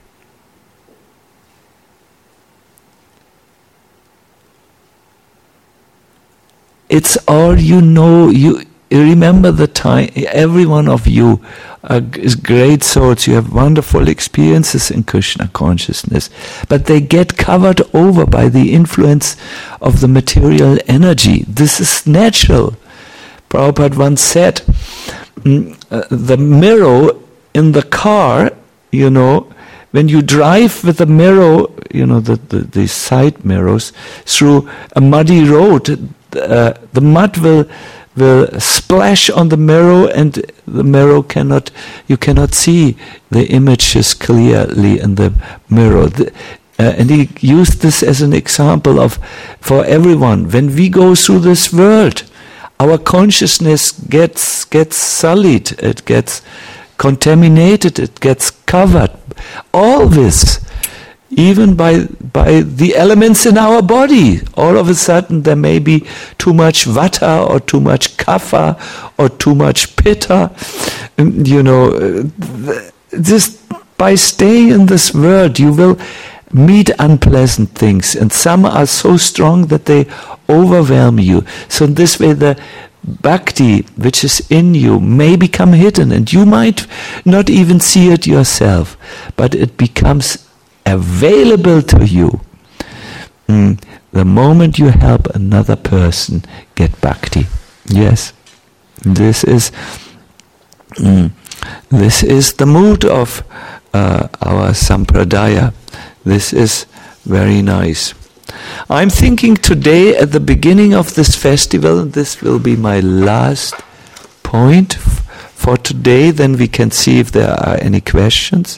It's all you know. You remember the time, every one of you are great souls. You have wonderful experiences in Krishna consciousness, but they get covered over by the influence of the material energy. This is natural. Prabhupada once said, mm, uh, the mirror in the car, you know, when you drive with the mirror, you know, the, the, the side mirrors, through a muddy road, uh, the mud will will splash on the mirror, and the mirror cannot, you cannot see the images clearly in the mirror. The, uh, and he used this as an example of, for everyone, when we go through this world, our consciousness gets gets sullied, it gets contaminated, it gets covered. All this, even by by the elements in our body. All of a sudden there may be too much vata or too much kapha or too much pitta. You know, just by staying in this world you will meet unpleasant things, and some are so strong that they overwhelm you. So in this way the bhakti which is in you may become hidden, and you might not even see it yourself, but it becomes available to you mm, the moment you help another person get bhakti. Yes, this is mm, this is the mood of uh, our sampradaya. This is very nice. I'm thinking today at the beginning of this festival, and this will be my last point f- for today, then we can see if there are any questions.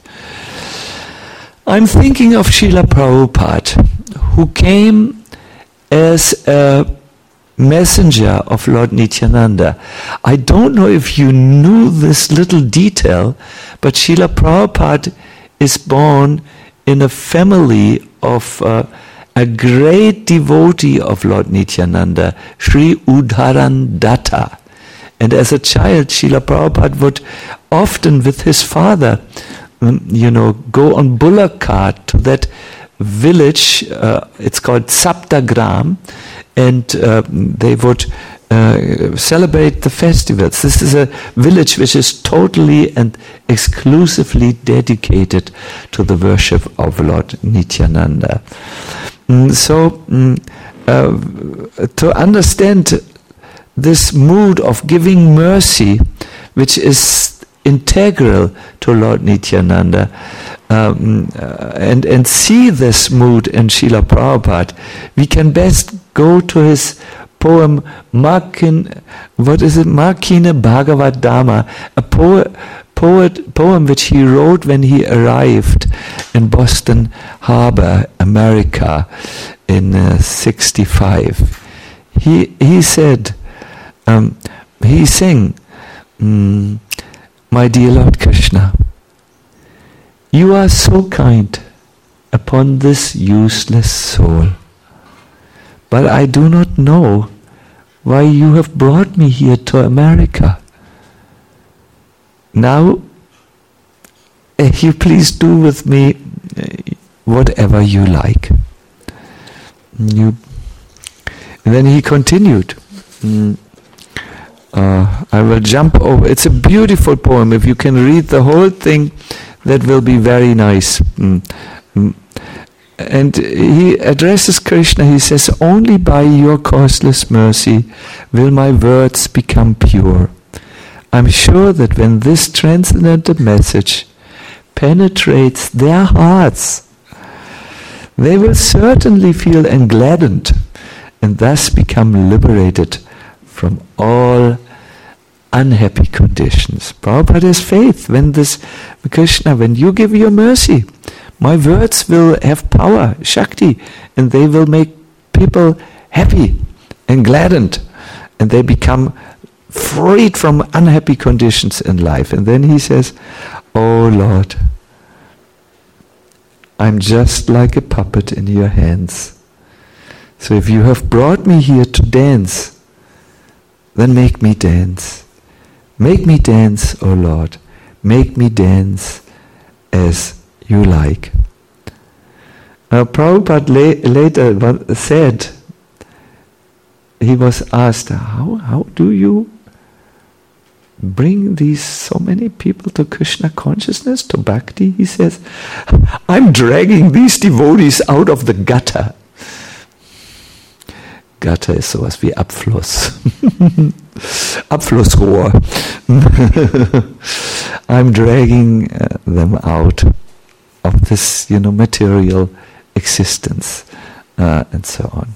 I'm thinking of Srila Prabhupada, who came as a messenger of Lord Nityananda. I don't know if you knew this little detail, but Srila Prabhupada is born in a family of uh, a great devotee of Lord Nityananda, Sri Udharandatta. And as a child, Srila Prabhupada would often with his father, um, you know, go on bullock cart to that village, uh, it's called Saptagram, and uh, they would uh, celebrate the festivals. This is a village which is totally and exclusively dedicated to the worship of Lord Nityananda. Mm, so, mm, uh, to understand this mood of giving mercy, which is integral to Lord Nityananda, um, uh, and and see this mood in Srila Prabhupada, we can best go to his poem Makin, what is it? Makina Bhagavad Dhamma, a poet, poet poem which he wrote when he arrived in Boston Harbor, America, in uh, sixty-five. He he said, um, he sang, mm, "My dear Lord Krishna, you are so kind upon this useless soul, but I do not know why you have brought me here to America. Now, if you please do with me whatever you like. You, and then he continued. Mm, uh, I will jump over. It's a beautiful poem. If you can read the whole thing, that will be very nice. Mm, mm. And he addresses Krishna. He says, "Only by your causeless mercy will my words become pure. I'm sure that when this transcendental message penetrates their hearts, they will certainly feel engladdened and thus become liberated from all unhappy conditions." Prabhupada has faith. When this, Krishna, when you give your mercy, my words will have power, Shakti, and they will make people happy and gladdened, and they become freed from unhappy conditions in life. And then he says, "Oh Lord, I'm just like a puppet in your hands. So if you have brought me here to dance, then make me dance. Make me dance, oh Lord. Make me dance as you like." Now Prabhupada la- later said, he was asked, how, how do you bring these so many people to Krishna consciousness, to bhakti? He says, "I'm dragging these devotees out of the gutter." Gutter ist sowas wie Abfluss. Abflussrohr. I'm dragging uh, them out of this, you know, material existence, uh, and so on.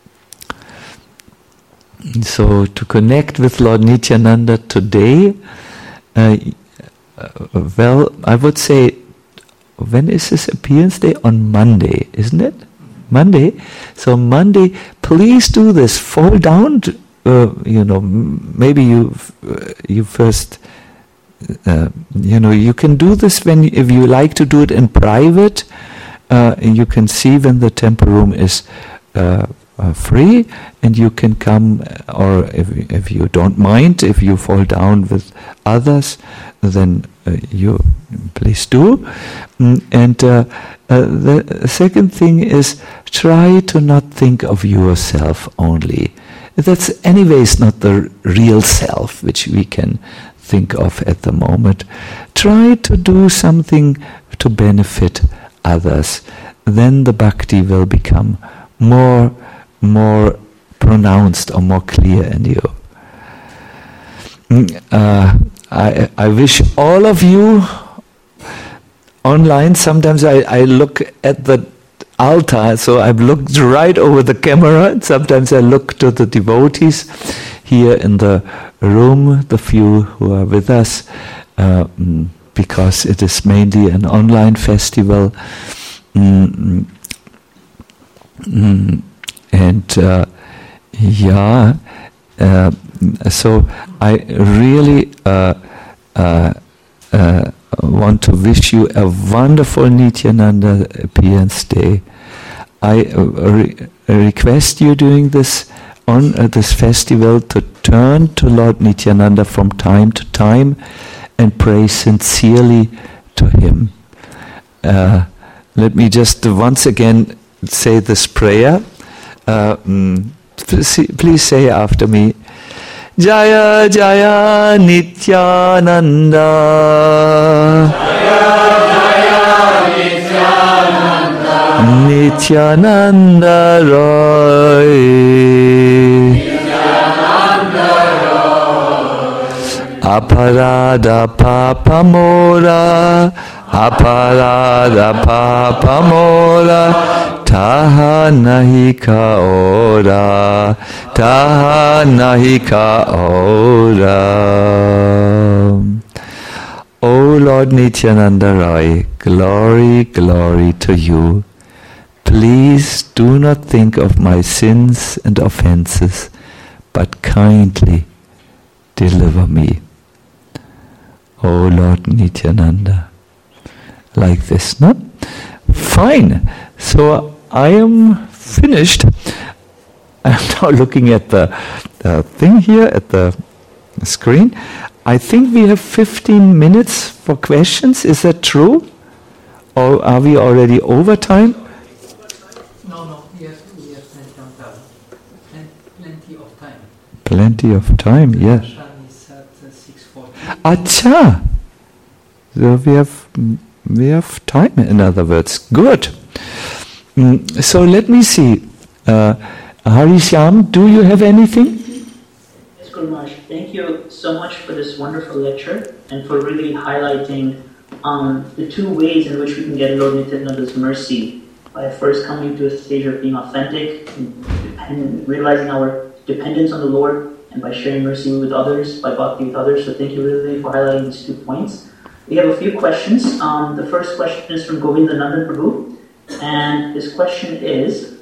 So to connect with Lord Nityananda today, uh, uh, well, I would say, when is his appearance day? On Monday, isn't it? Monday. So Monday, please do this. Fall down. To, uh, you know, maybe you uh, you first. Uh, you know, you can do this when, if you like to do it in private. Uh, you can see when the temple room is uh, uh, free, and you can come. Or if if you don't mind, if you fall down with others, then uh, you please do. Mm, and uh, uh, the second thing is, try to not think of yourself only. That's anyways not the real self which we can think of at the moment. Try to do something to benefit others. Then the bhakti will become more, more pronounced or more clear in you. Uh, I, I wish all of you online, sometimes I, I look at the altar, so I've looked right over the camera, and sometimes I look to the devotees here in the room, the few who are with us, uh, because it is mainly an online festival. Mm, mm, and uh, yeah, uh, so I really uh, uh, uh, want to wish you a wonderful Nityananda appearance day. I uh, re- request you during this on uh, this festival to turn to Lord Nityananda from time to time and pray sincerely to him. Uh, let me just once again say this prayer. Uh, mm, please say after me. Jaya Jaya Nityananda. Jaya Jaya Nityananda. Nityananda Roy. Nityananda Roy. Aparada papamora. Aparada papamora. Taha nahi ka ora, taha nahi ka ora. O Lord Nityananda Rai, glory, glory to you. Please do not think of my sins and offenses, but kindly deliver me. O Lord Nityananda. Like this, no? Fine. So I am finished. I'm now looking at the, the thing here, at the screen. I think we have fifteen minutes for questions. Is that true? or are we already over time? No, no, we have, we have plenty of time. Plenty of time. Plenty of time, yes. Is at six forty. Acha! So we have, we have time, in other words. Good. Mm, so let me see. Uh, Harishyam, do you have anything? Yes, Guru Maharaj. Thank you so much for this wonderful lecture and for really highlighting um, the two ways in which we can get Lord Nityananda's mercy by first coming to a stage of being authentic and depend, realizing our dependence on the Lord, and by sharing mercy with others, by bhakti with others. So thank you really for highlighting these two points. We have a few questions. Um, the first question is from Govinda Nandan Prabhu, and his question is,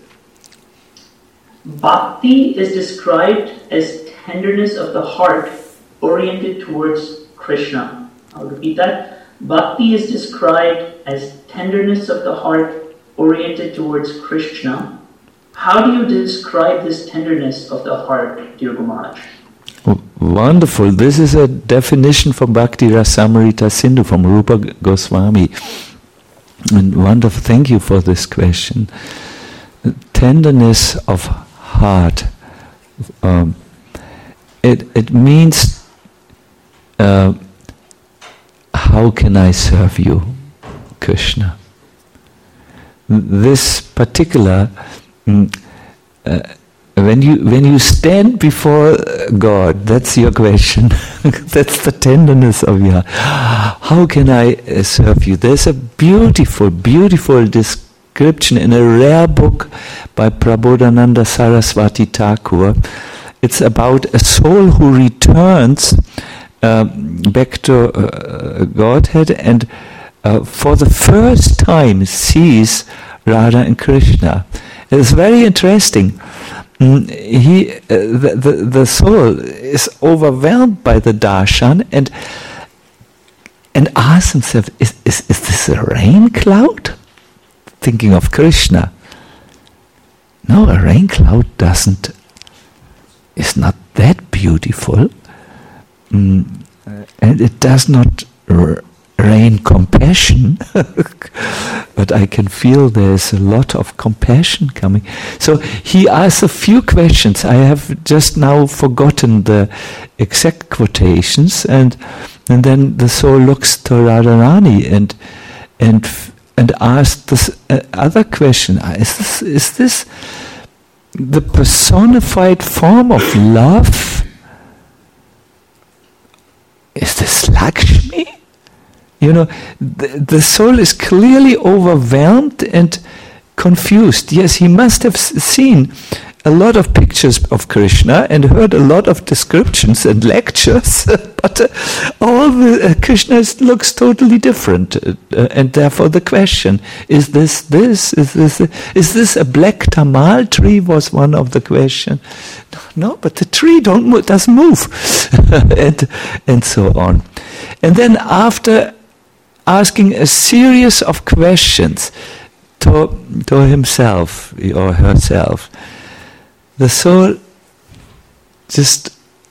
Bhakti is described as tenderness of the heart oriented towards Krishna. I'll repeat that. Bhakti is described as tenderness of the heart oriented towards Krishna. How do you describe this tenderness of the heart, dear Guru Maharaj? Oh, wonderful. This is a definition from Bhakti Rasamrita Sindhu from Rupa Goswami. And wonderful. Thank you for this question. Tenderness of heart. Um, it it means uh, how can I serve you, Krishna? This particular mm, uh, when you when you stand before God, that's your question. That's the tenderness of your heart. How can I uh, serve you? There's a beautiful, beautiful description in a rare book by Prabodhananda Saraswati Thakur. It's about a soul who returns uh, back to uh, Godhead and uh, for the first time sees Radha and Krishna. It's very interesting. Mm, he, uh, the, the, the soul is overwhelmed by the darshan and and asks himself, is, is, is this a rain cloud? Thinking of Krishna. No, a rain cloud doesn't, is not that beautiful. Mm, and it does not r- rain compassion, but I can feel there's a lot of compassion coming. So he asks a few questions. I have just now forgotten the exact quotations, and and then the soul looks to Radharani and and and asks this uh, other question: Is this is this the personified form of love? Is this Lakshmi? You know, the, the soul is clearly overwhelmed and confused. Yes, he must have s- seen a lot of pictures of Krishna and heard a lot of descriptions and lectures, but uh, all the, uh, Krishna looks totally different. Uh, uh, and therefore the question, is this this? Is this uh, is this a black tamal tree was one of the questions. No, but the tree don't mo- doesn't move. and, and so on. And then after asking a series of questions to, to himself or herself, the soul just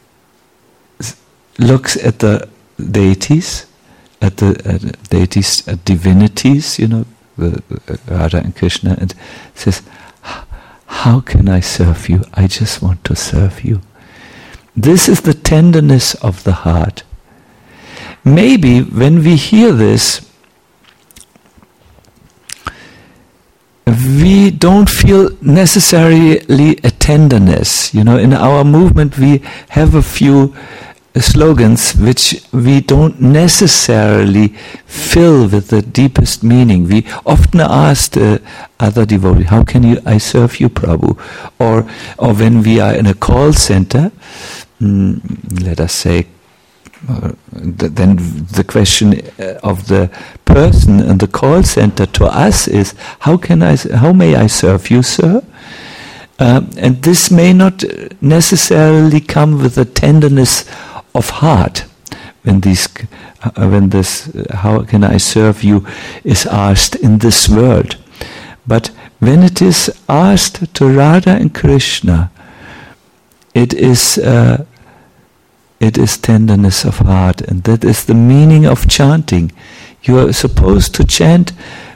looks at the deities, at the, at the deities, at divinities, you know, the, the Radha and Krishna, and says, how can I serve you? I just want to serve you. This is the tenderness of the heart. Maybe when we hear this, we don't feel necessarily a tenderness. You know, in our movement we have a few slogans which we don't necessarily fill with the deepest meaning. We often ask uh, other devotees, how can you, I serve you, Prabhu? Or, or when we are in a call center, mm, let us say, Uh, th- then the question uh, of the person in the call center to us is, how can I, how may I serve you, sir? Uh, and this may not necessarily come with a tenderness of heart when these, uh, when this, uh, how can I serve you, is asked in this world. But when it is asked to Radha and Krishna, it is. Uh, It is tenderness of heart, and that is the meaning of chanting. You are supposed to chant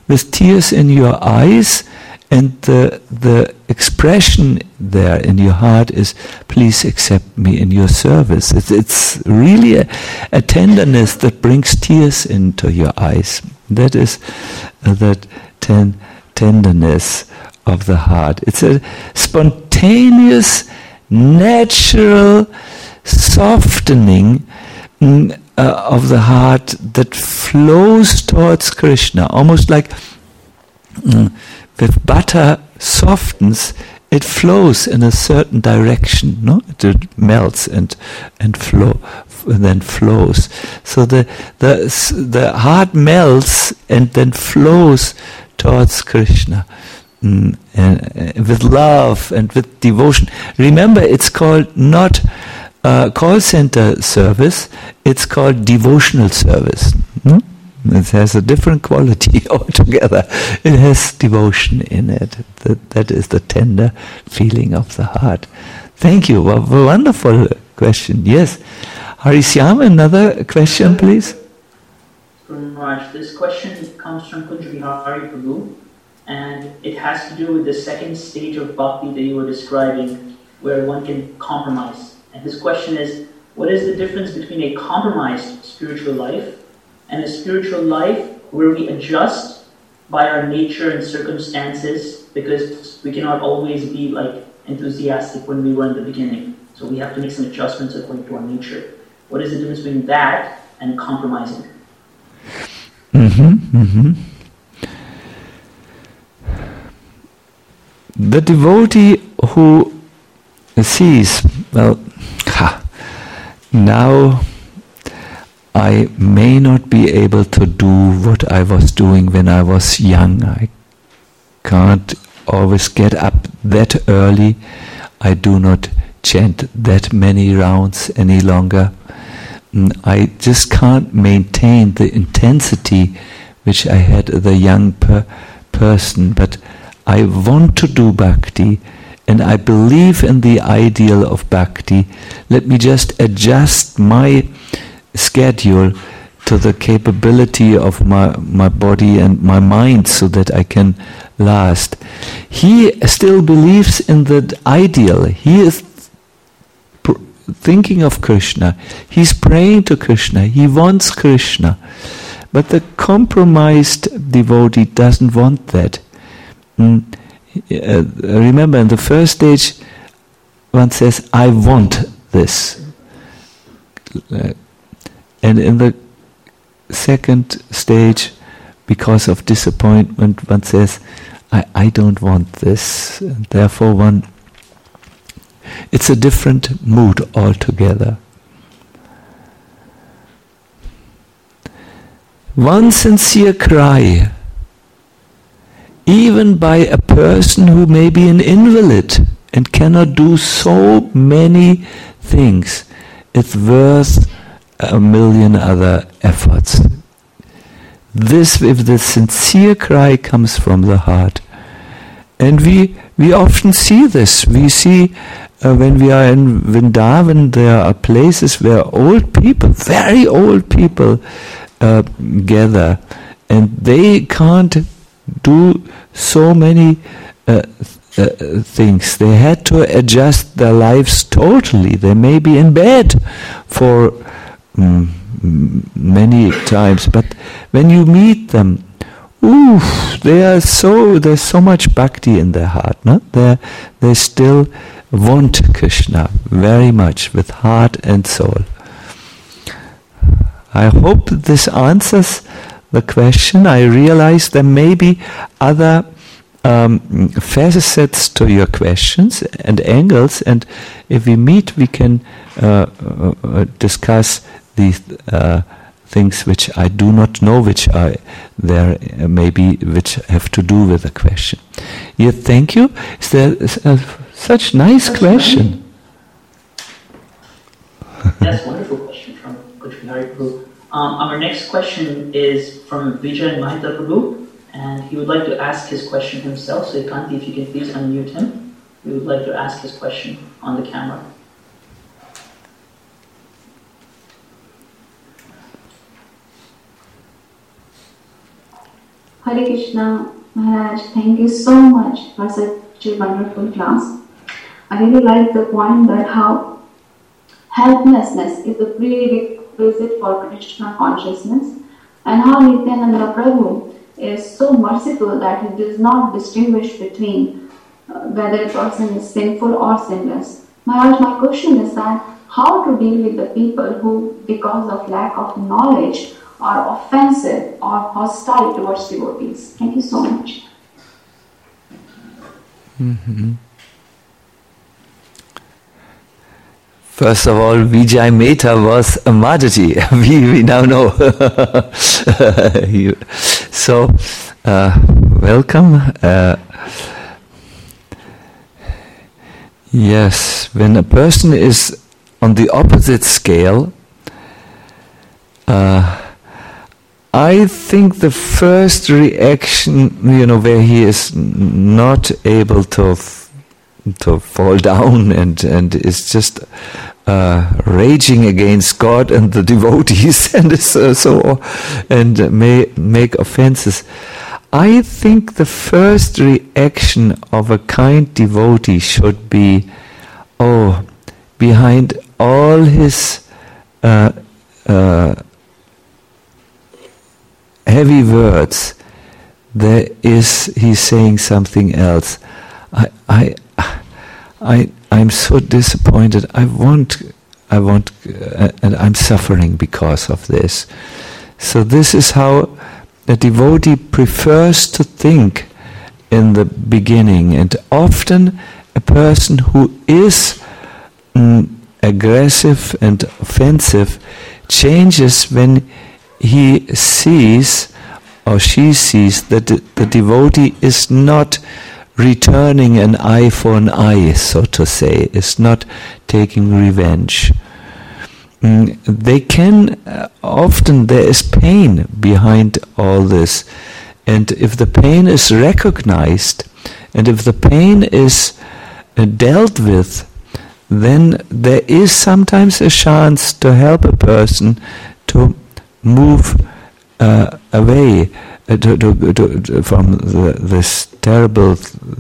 with tears in your eyes, and the the expression there in your heart is, please accept me in your service. It's, it's really a, a tenderness that brings tears into your eyes. That is uh, that ten, tenderness of the heart. It's a spontaneous, natural softening mm, uh, of the heart that flows towards Krishna, almost like mm, if butter softens, it flows in a certain direction, no? It melts and and flow, and then flows. So the the the heart melts and then flows towards Krishna, mm, and, and with love and with devotion. Remember, it's called not uh, call center service; it's called devotional service. Hmm? It has a different quality altogether. It has devotion in it. That, that is the tender feeling of the heart. Thank you. A wonderful question. Yes. Harisyam, another question, please. Guru Maharaj, this question comes from Kunja Bihari Prabhu, and it has to do with the second stage of bhakti that you were describing, where one can compromise. And his question is, what is the difference between a compromised spiritual life and a spiritual life where we adjust by our nature and circumstances, because we cannot always be like enthusiastic when we were in the beginning. So we have to make some adjustments according to our nature. What is the difference between that and compromising? Mm-hmm, mm-hmm. The devotee who sees, well, ha, now I may not be able to do what I was doing when I was young. I can't always get up that early. I do not chant that many rounds any longer. I just can't maintain the intensity which I had as a young per- person. But I want to do bhakti, and I believe in the ideal of bhakti. Let me just adjust my schedule to the capability of my, my body and my mind so that I can last. He still believes in the ideal. He is pr- thinking of Krishna. He's praying to Krishna. He wants Krishna. But the compromised devotee doesn't want that. Mm. Uh, remember, in the first stage, one says, I want this. Uh, And in the second stage, because of disappointment, one says, I, I don't want this. And therefore one, it's a different mood altogether. One sincere cry, even by a person who may be an invalid and cannot do so many things, it's worth a million other efforts. This, if the sincere cry comes from the heart. And we we often see this. We see uh, when we are in Vrindavan, there are places where old people, very old people, uh, gather, and they can't do so many uh, uh, things. They had to adjust their lives totally. They may be in bed for Mm, many times, but when you meet them, ooh, they are so there's so much bhakti in their heart. No, they they still want Krishna very much with heart and soul. I hope this answers the question. I realize there may be other um, facets to your questions and angles, and if we meet, we can uh, uh, discuss these uh, things which I do not know, which are there, uh, maybe which have to do with the question. Yeah, thank you. Is there uh, such nice question? That's a wonderful question from Kunja Bihari Prabhu. Um, our next question is from Vijay Mahita Prabhu, and he would like to ask his question himself. So, Kanti, if you can please unmute him, we would like to ask his question on the camera. Hare Krishna, Maharaj, thank you so much for such a wonderful class. I really like the point that how helplessness is the prerequisite for Krishna consciousness, and how Nityananda Prabhu is so merciful that he does not distinguish between uh, whether a person is sinful or sinless. Maharaj, my question is that how to deal with the people who, because of lack of knowledge, are offensive or hostile towards devotees. Thank you so much. Mm-hmm. First of all, Vijay Mehta was a Madhji. we, we now know. so, uh, welcome. Uh, yes, when a person is on the opposite scale, uh, I think the first reaction, you know, where he is not able to f- to fall down and, and is just uh, raging against God and the devotees and so, so and may make offenses. I think the first reaction of a kind devotee should be, oh, behind all his uh, uh, heavy words, there is he's saying something else. I, I, I, I'm so disappointed. I want, I want, uh, and I'm suffering because of this. So this is how a devotee prefers to think in the beginning, and often a person who is mm, aggressive and offensive changes when he sees or she sees that the, the devotee is not returning an eye for an eye, so to say, is not taking revenge. Mm, they can, uh, often there is pain behind all this, and if the pain is recognized, and if the pain is uh, dealt with, then there is sometimes a chance to help a person to move uh, away uh, to, to, to, from the, this terrible,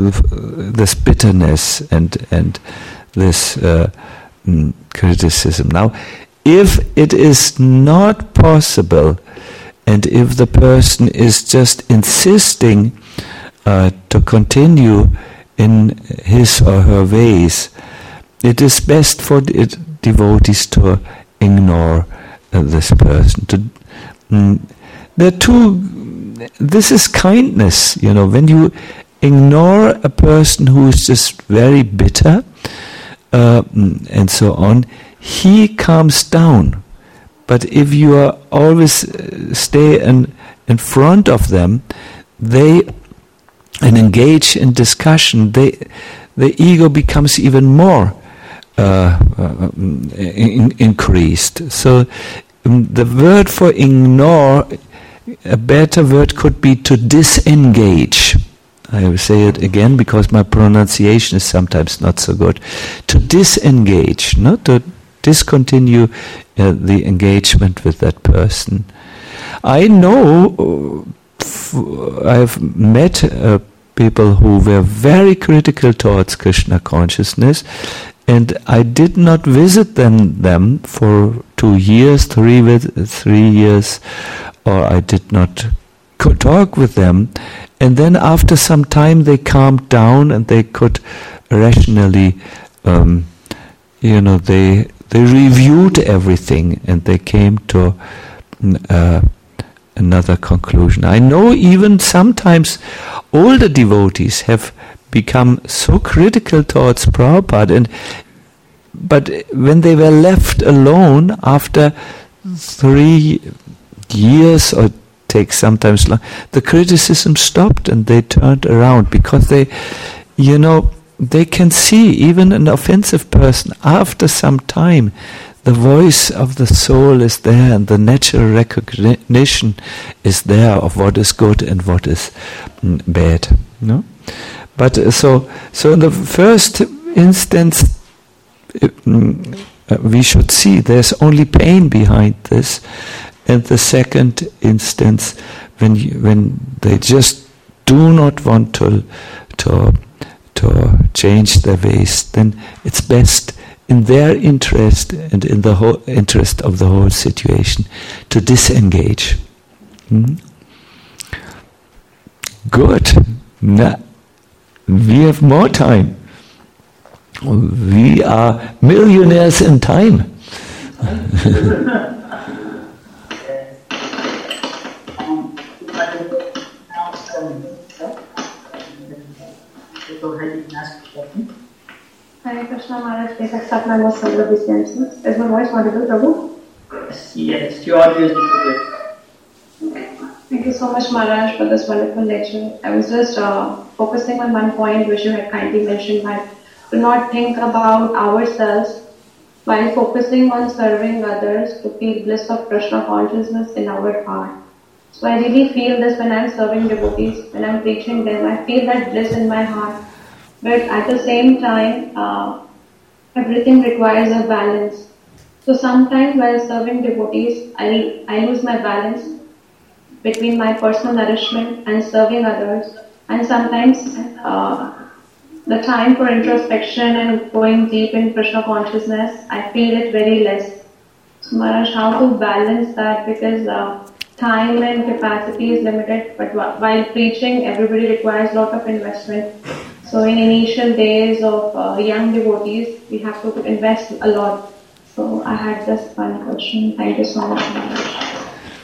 this bitterness and and this uh, mm, criticism. Now, if it is not possible, and if the person is just insisting uh, to continue in his or her ways, it is best for the devotees to ignore uh, this person. To, mm, there are two. This is kindness, you know. When you ignore a person who is just very bitter uh, and so on, he calms down. But if you are always uh, stay in in front of them, they and engage in discussion, they the ego becomes even more Uh, uh, in, increased. So um, the word for ignore, a better word could be to disengage. I will say it again because my pronunciation is sometimes not so good. To disengage, not to discontinue uh, the engagement with that person. I know, uh, f- I've met uh, people who were very critical towards Krishna consciousness, and I did not visit them, them for two years, three three years, or I did not co- talk with them. And then after some time they calmed down and they could rationally, um, you know, they they reviewed everything and they came to uh, another conclusion. I know even sometimes older devotees have become so critical towards Prabhupada, and but when they were left alone after three years or take sometimes long, the criticism stopped and they turned around because they, you know, they can see even an offensive person after some time. The voice of the soul is there, and the natural recognition is there of what is good and what is mm, bad. No. But uh, so, so in the first instance, uh, uh, we should see there's only pain behind this. And the second instance, when you, when they just do not want to to to change their ways, then it's best in their interest and in the whole interest of the whole situation to disengage. Hmm? Good. Now, we have more time. We are millionaires in time. Hare Krishna Maharaj, please accept my most humble obeisances. Is my voice audible, Prabhu? Yes, yes, your audio is good. Thank you so much, Maharaj, for this wonderful lecture. I was just uh, focusing on one point which you had kindly mentioned, that to not think about ourselves while focusing on serving others, to feel bliss of Krishna consciousness in our heart. So I really feel this when I'm serving devotees, when I'm preaching them, I feel that bliss in my heart. But at the same time, uh, everything requires a balance. So sometimes while serving devotees, I, I lose my balance between my personal nourishment and serving others. And sometimes uh, the time for introspection and going deep in Krishna consciousness, I feel it very less. So Maharaj, how to balance that? Because uh, time and capacity is limited, but while preaching, everybody requires a lot of investment. So in initial days of uh, young devotees, we have to invest a lot. So I had this one question. Thank you so much, Maharaj.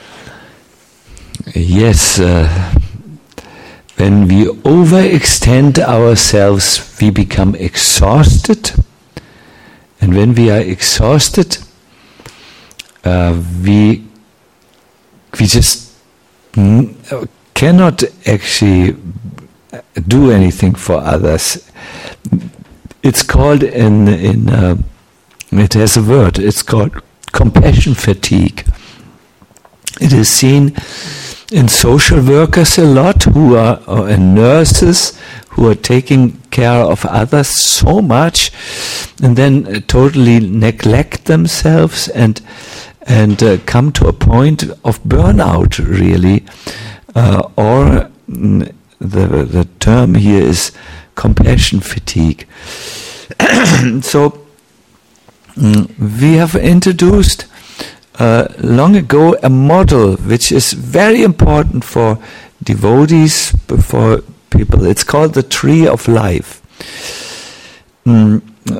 Yes, uh, when we overextend ourselves, we become exhausted. And when we are exhausted, uh, we we just n- cannot actually do anything for others. It's called in in uh, it has a word. It's called compassion fatigue. It is seen in social workers a lot, who are or in nurses who are taking care of others so much, and then uh, totally neglect themselves and and uh, come to a point of burnout, really, uh, or mm, the the term here is compassion fatigue. So mm, we have introduced uh, long ago a model which is very important for devotees, for people. It's called the tree of life. Mm,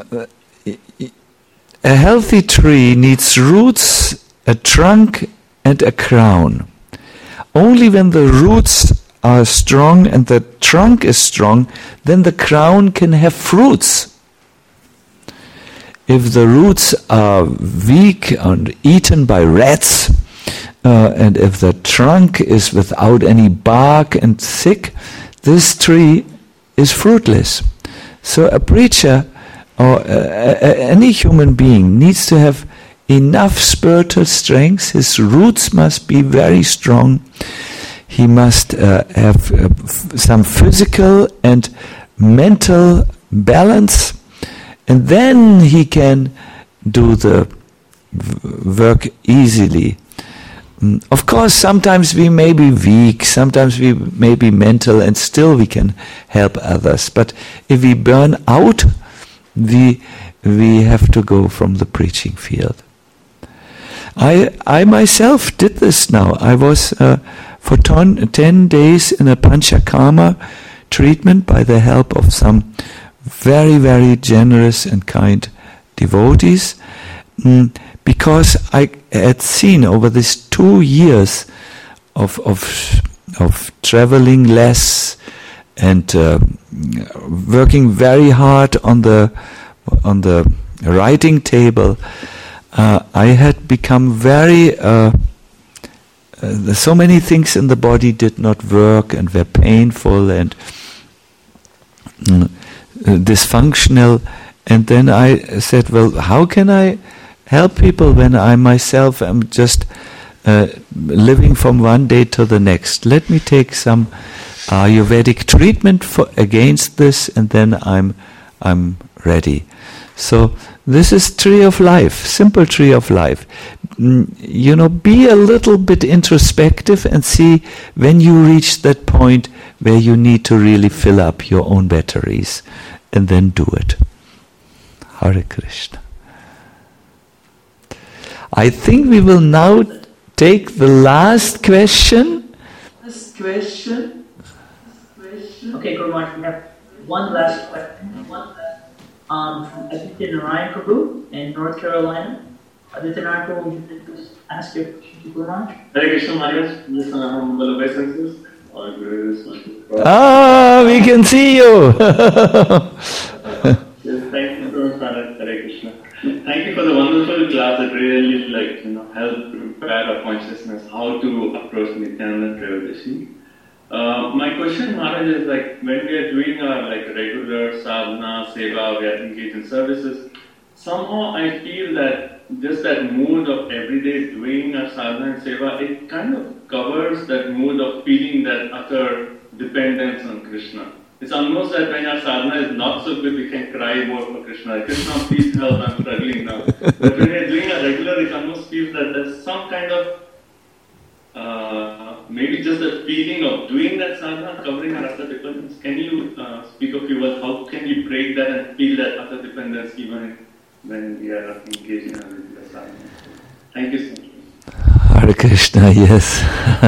a healthy tree needs roots, a trunk, and a crown. Only when the roots are strong and the trunk is strong, then the crown can have fruits. If the roots are weak and eaten by rats, uh, and if the trunk is without any bark and thick, this tree is fruitless. So a preacher or uh, any human being needs to have enough spiritual strength. His roots must be very strong. He must uh, have uh, f- some physical and mental balance, and then he can do the v- work easily. Mm, of course, sometimes we may be weak, sometimes we may be mental, and still we can help others. But if we burn out, we we have to go from the preaching field. I I myself did this now. I was uh, for ton, ten days in a Panchakarma treatment by the help of some very, very generous and kind devotees, mm, because I had seen over these two years of of of traveling less and uh, working very hard on the on the writing table, uh, I had become very uh, uh, so many things in the body did not work and were painful and mm, dysfunctional. And then I said, well, how can I help people when I myself am just uh, living from one day to the next? Let me take some Ayurvedic treatment for against this, and then I'm I'm ready. So this is tree of life, simple tree of life. Mm, you know, be a little bit introspective and see when you reach that point where you need to really fill up your own batteries, and then do it. Hare Krishna. I think we will now take the last question. Last question. Okay, Guru Maharaj, we have one last question. One last, um, from Aditya Narayan Prabhu in North Carolina. Aditya Narayan Prabhu, would you please ask your question to Guru Maharaj? Hare Krishna Maharaj, this is humble obeisances. Ah, we can see you. Yes, thank you so much, Maharaj. Hare Krishna. Thank you for the wonderful class that really, like, you know, helped prepare our consciousness how to approach Nityananda Trayodasi. Uh, my question, Maharaj, is like when we are doing our like regular sadhana, seva, we are engaged in services. Somehow I feel that just that mood of everyday doing our sadhana and seva, it kind of covers that mood of feeling that utter dependence on Krishna. It's almost that when our sadhana is not so good, we can cry more for Krishna. Krishna, please help, I'm struggling now. But when we're doing a regular, it almost feels that there's some kind of, uh, maybe just a feeling of doing that sadhana, covering our utter dependence. Can you uh, speak a few words? How can we break that and feel that utter dependence even when we are engaged in our regular sadhana? Thank you so much. Hare Krishna, yes.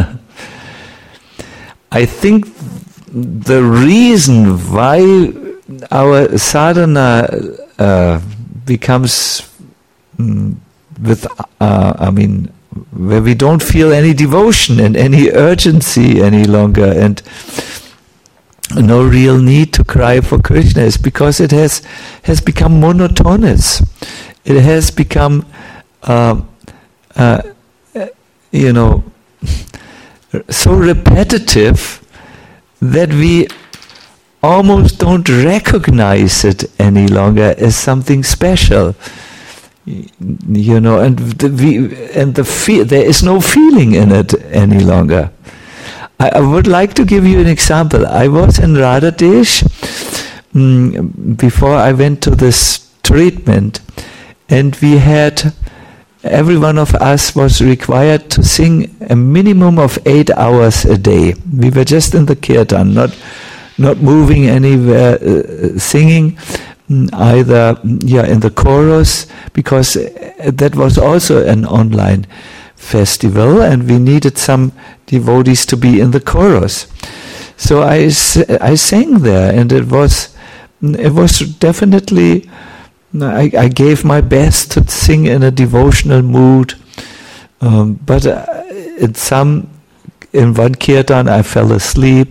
I think the reason why our sadhana uh, becomes mm, with, uh, I mean, where we don't feel any devotion and any urgency any longer and no real need to cry for Krishna is because it has has become monotonous. It has become, uh, uh, you know, so repetitive that we almost don't recognize it any longer as something special, you know, and the, we, and the feel, there is no feeling in it any longer. I, I would like to give you an example. I was in Radhadesh mm, before I went to this treatment, and we had, every one of us was required to sing a minimum of eight hours a day. We were just in the kirtan, not not moving anywhere, uh, singing mm, either mm, yeah in the chorus, because uh, that was also an online festival, and we needed some devotees to be in the chorus. So I, I sang there, and it was it was definitely. I, I gave my best to sing in a devotional mood, um, but uh, in some, in one kirtan I fell asleep.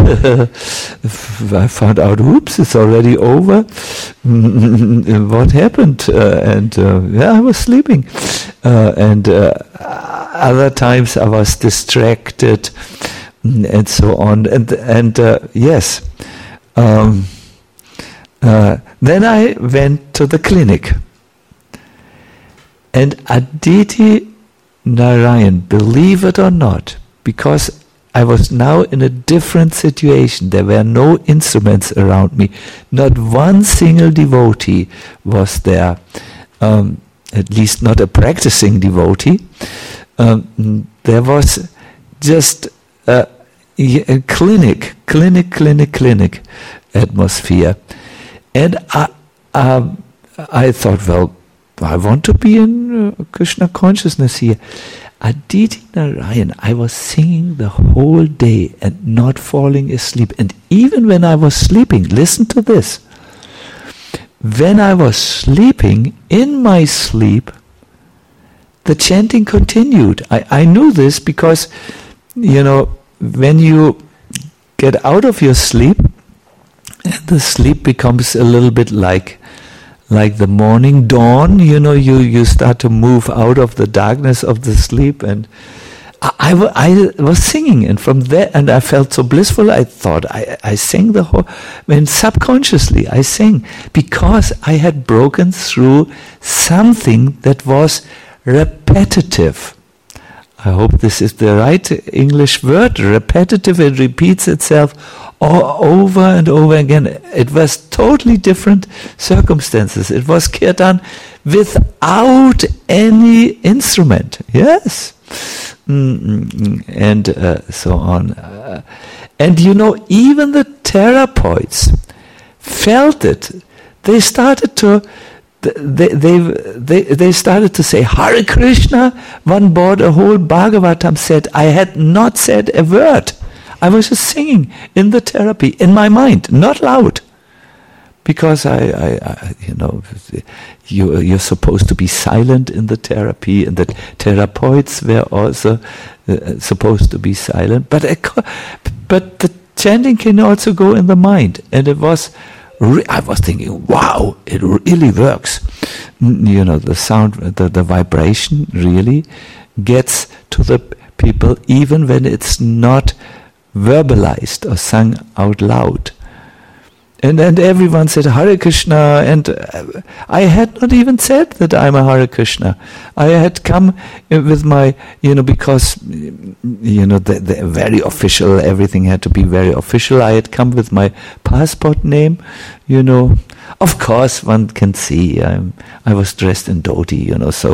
I found out, oops, it's already over. What happened? Uh, and uh, yeah, I was sleeping. Uh, and uh, other times I was distracted, and so on. And and uh, yes. Um, Uh, then I went to the clinic, and Aditi Narayan, believe it or not, because I was now in a different situation, there were no instruments around me, not one single devotee was there, um, at least not a practicing devotee. Um, there was just a, a clinic, clinic, clinic, clinic atmosphere. And I, um, I thought, well, I want to be in uh, Krishna consciousness here. Aditi Narayan, I was singing the whole day and not falling asleep. And even when I was sleeping, listen to this. When I was sleeping, in my sleep, the chanting continued. I, I knew this because, you know, when you get out of your sleep, and the sleep becomes a little bit like like the morning dawn, you know, you, you start to move out of the darkness of the sleep. And I, I, w- I was singing, and from there, and I felt so blissful, I thought, I, I sang the whole, when subconsciously I sang, because I had broken through something that was repetitive. I hope this is the right English word, repetitive, it repeats itself all over and over again. It was totally different circumstances. It was kirtan without any instrument, yes, mm-hmm. and uh, so on. Uh, and you know, even the therapists felt it. They started to They, they they they started to say Hare Krishna. One bought a whole Bhagavatam set. I had not said a word. I was just singing in the therapy in my mind, not loud, because I, I, I you know, you you're supposed to be silent in the therapy, and the therapists were also uh, supposed to be silent. But I, but the chanting can also go in the mind, and it was. I was thinking, wow, it really works. You know, the sound, the, the vibration really gets to the people even when it's not verbalized or sung out loud. And and everyone said Hare Krishna, and uh, I had not even said that I'm a Hare Krishna. I had come with my, you know, because, you know, the, the very official, everything had to be very official. I had come with my passport name, you know. Of course, one can see I'm, I was dressed in dhoti, you know, so.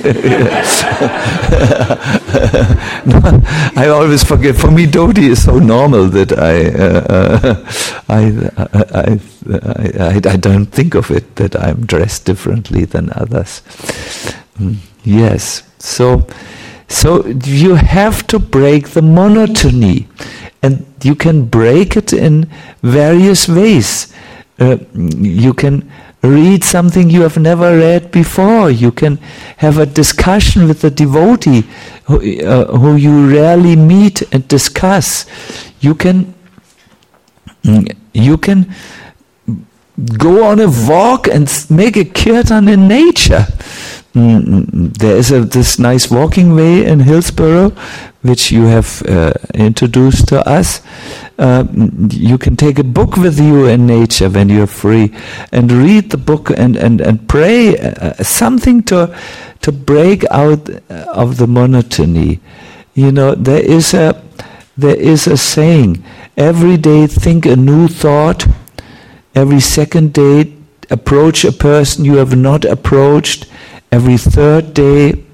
No, I always forget, for me dhoti is so normal that I, uh, I, I, I, I, I don't think of it, that I'm dressed differently than others. Mm, yes, so, so you have to break the monotony, and you can break it in various ways. Uh, you can read something you have never read before. You can have a discussion with a devotee who, uh, who you rarely meet and discuss. You can you can go on a walk and make a kirtan in nature. Mm, there is a, this nice walking way in Hillsborough, which you have uh, introduced to us. Uh, you can take a book with you in nature when you're free, and read the book and and and pray uh, something to to break out of the monotony. You know, there is a there is a saying: every day think a new thought. Every second day approach a person you have not approached. Every third day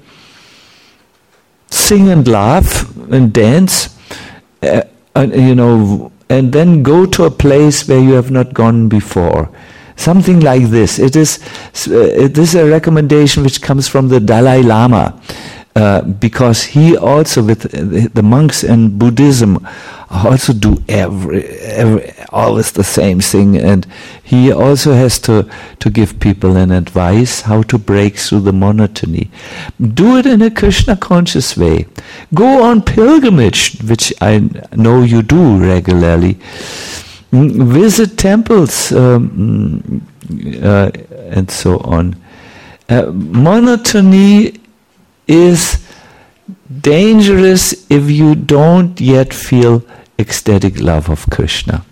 sing and laugh and dance. Uh, And, you know, and then go to a place where you have not gone before. Something like this. It is uh, it is a recommendation which comes from the Dalai Lama, uh, because he also, with uh, the monks in Buddhism, also do every, every always the same thing, and he also has to to give people an advice how to break through the monotony. Do it in a Krishna conscious way. Go on pilgrimage, which I know you do regularly. Visit temples um, uh, and so on. Uh, monotony is dangerous if you don't yet feel ecstatic love of Krishna.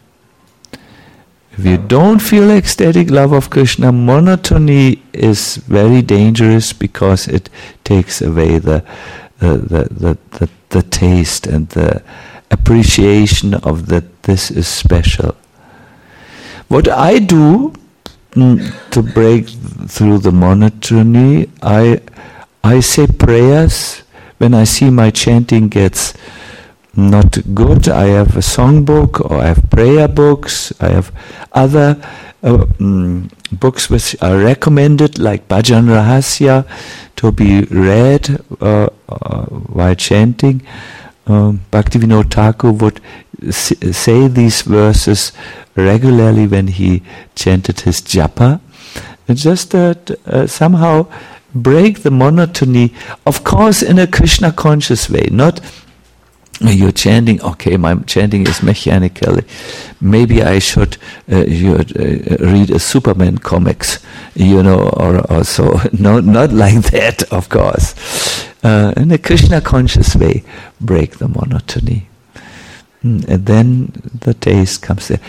If you don't feel ecstatic love of Krishna, monotony is very dangerous, because it takes away the uh, the, the, the the taste and the appreciation of that this is special. What I do mm, to break through the monotony, I I say prayers. When I see my chanting gets not good, I have a songbook, or I have prayer books. I have other uh, mm, books which are recommended, like Bhajan Rahasya, to be read uh, uh, while chanting. Um, Bhaktivinoda Thakur would s- say these verses regularly when he chanted his japa. And just uh, t- uh, somehow break the monotony, of course in a Krishna conscious way, not you're chanting, okay, my chanting is mechanically. Maybe I should uh, you, uh, read a Superman comics, you know, or, or so. No, not like that, of course. Uh, in a Krishna conscious way, break the monotony. Mm, and then the taste comes there.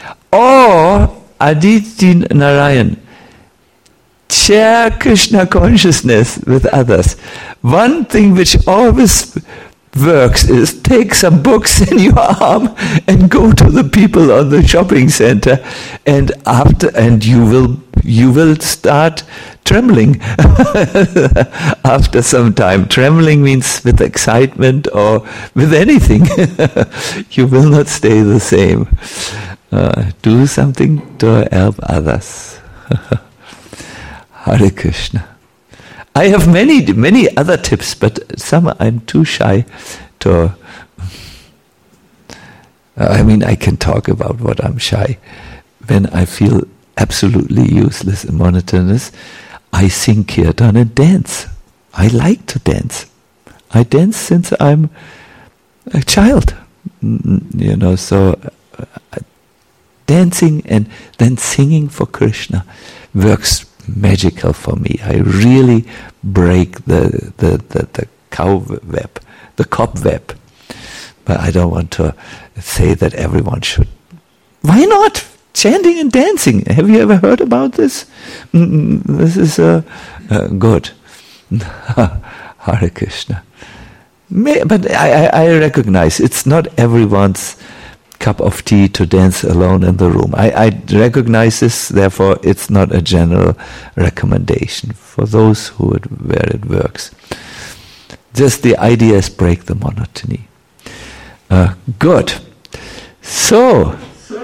Or Aditi Narayan, share Krishna consciousness with others. one thing which always works is take some books in your arm and go to the people on the shopping center, and after and you will you will start trembling after some time. Trembling means with excitement or with anything. You will not stay the same. Uh, do something to help others. Hare Krishna. I have many, many other tips, but some I'm too shy to. I mean, I can talk about what I'm shy. When I feel absolutely useless and monotonous, I sing kirtan and dance. I like to dance. I dance since I'm a child. You know, so uh, dancing and then singing for Krishna works magical for me. I really break the the, the, the cobweb, the cobweb. But I don't want to say that everyone should. Why not? Chanting and dancing. Have you ever heard about this? Mm, this is uh, uh, good. Hare Krishna. May, but I, I, I recognize it's not everyone's cup of tea to dance alone in the room. I, I recognize this, therefore it's not a general recommendation for those who it, where it works. Just the idea is break the monotony. Uh, good. So,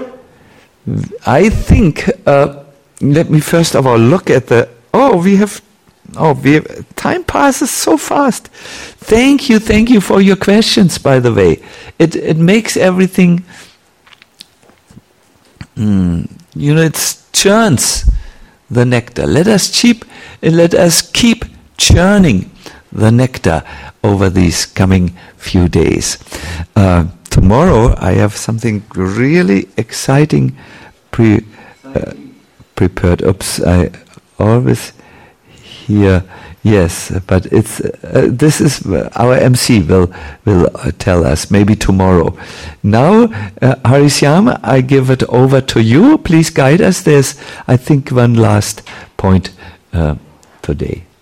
I think, uh, let me first of all look at the, oh, we have, oh, we have, time passes so fast. Thank you, thank you for your questions, by the way. It it makes everything, mm, you know, it churns the nectar. Let us keep, let us keep churning the nectar over these coming few days. Uh, tomorrow I have something really exciting pre uh, prepared. Oops, I always hear. Yes, but it's uh, this is uh, our M C will will uh, tell us maybe tomorrow. Now, uh, Harishyam, I give it over to you. Please guide us. There's, I think, one last point uh, today.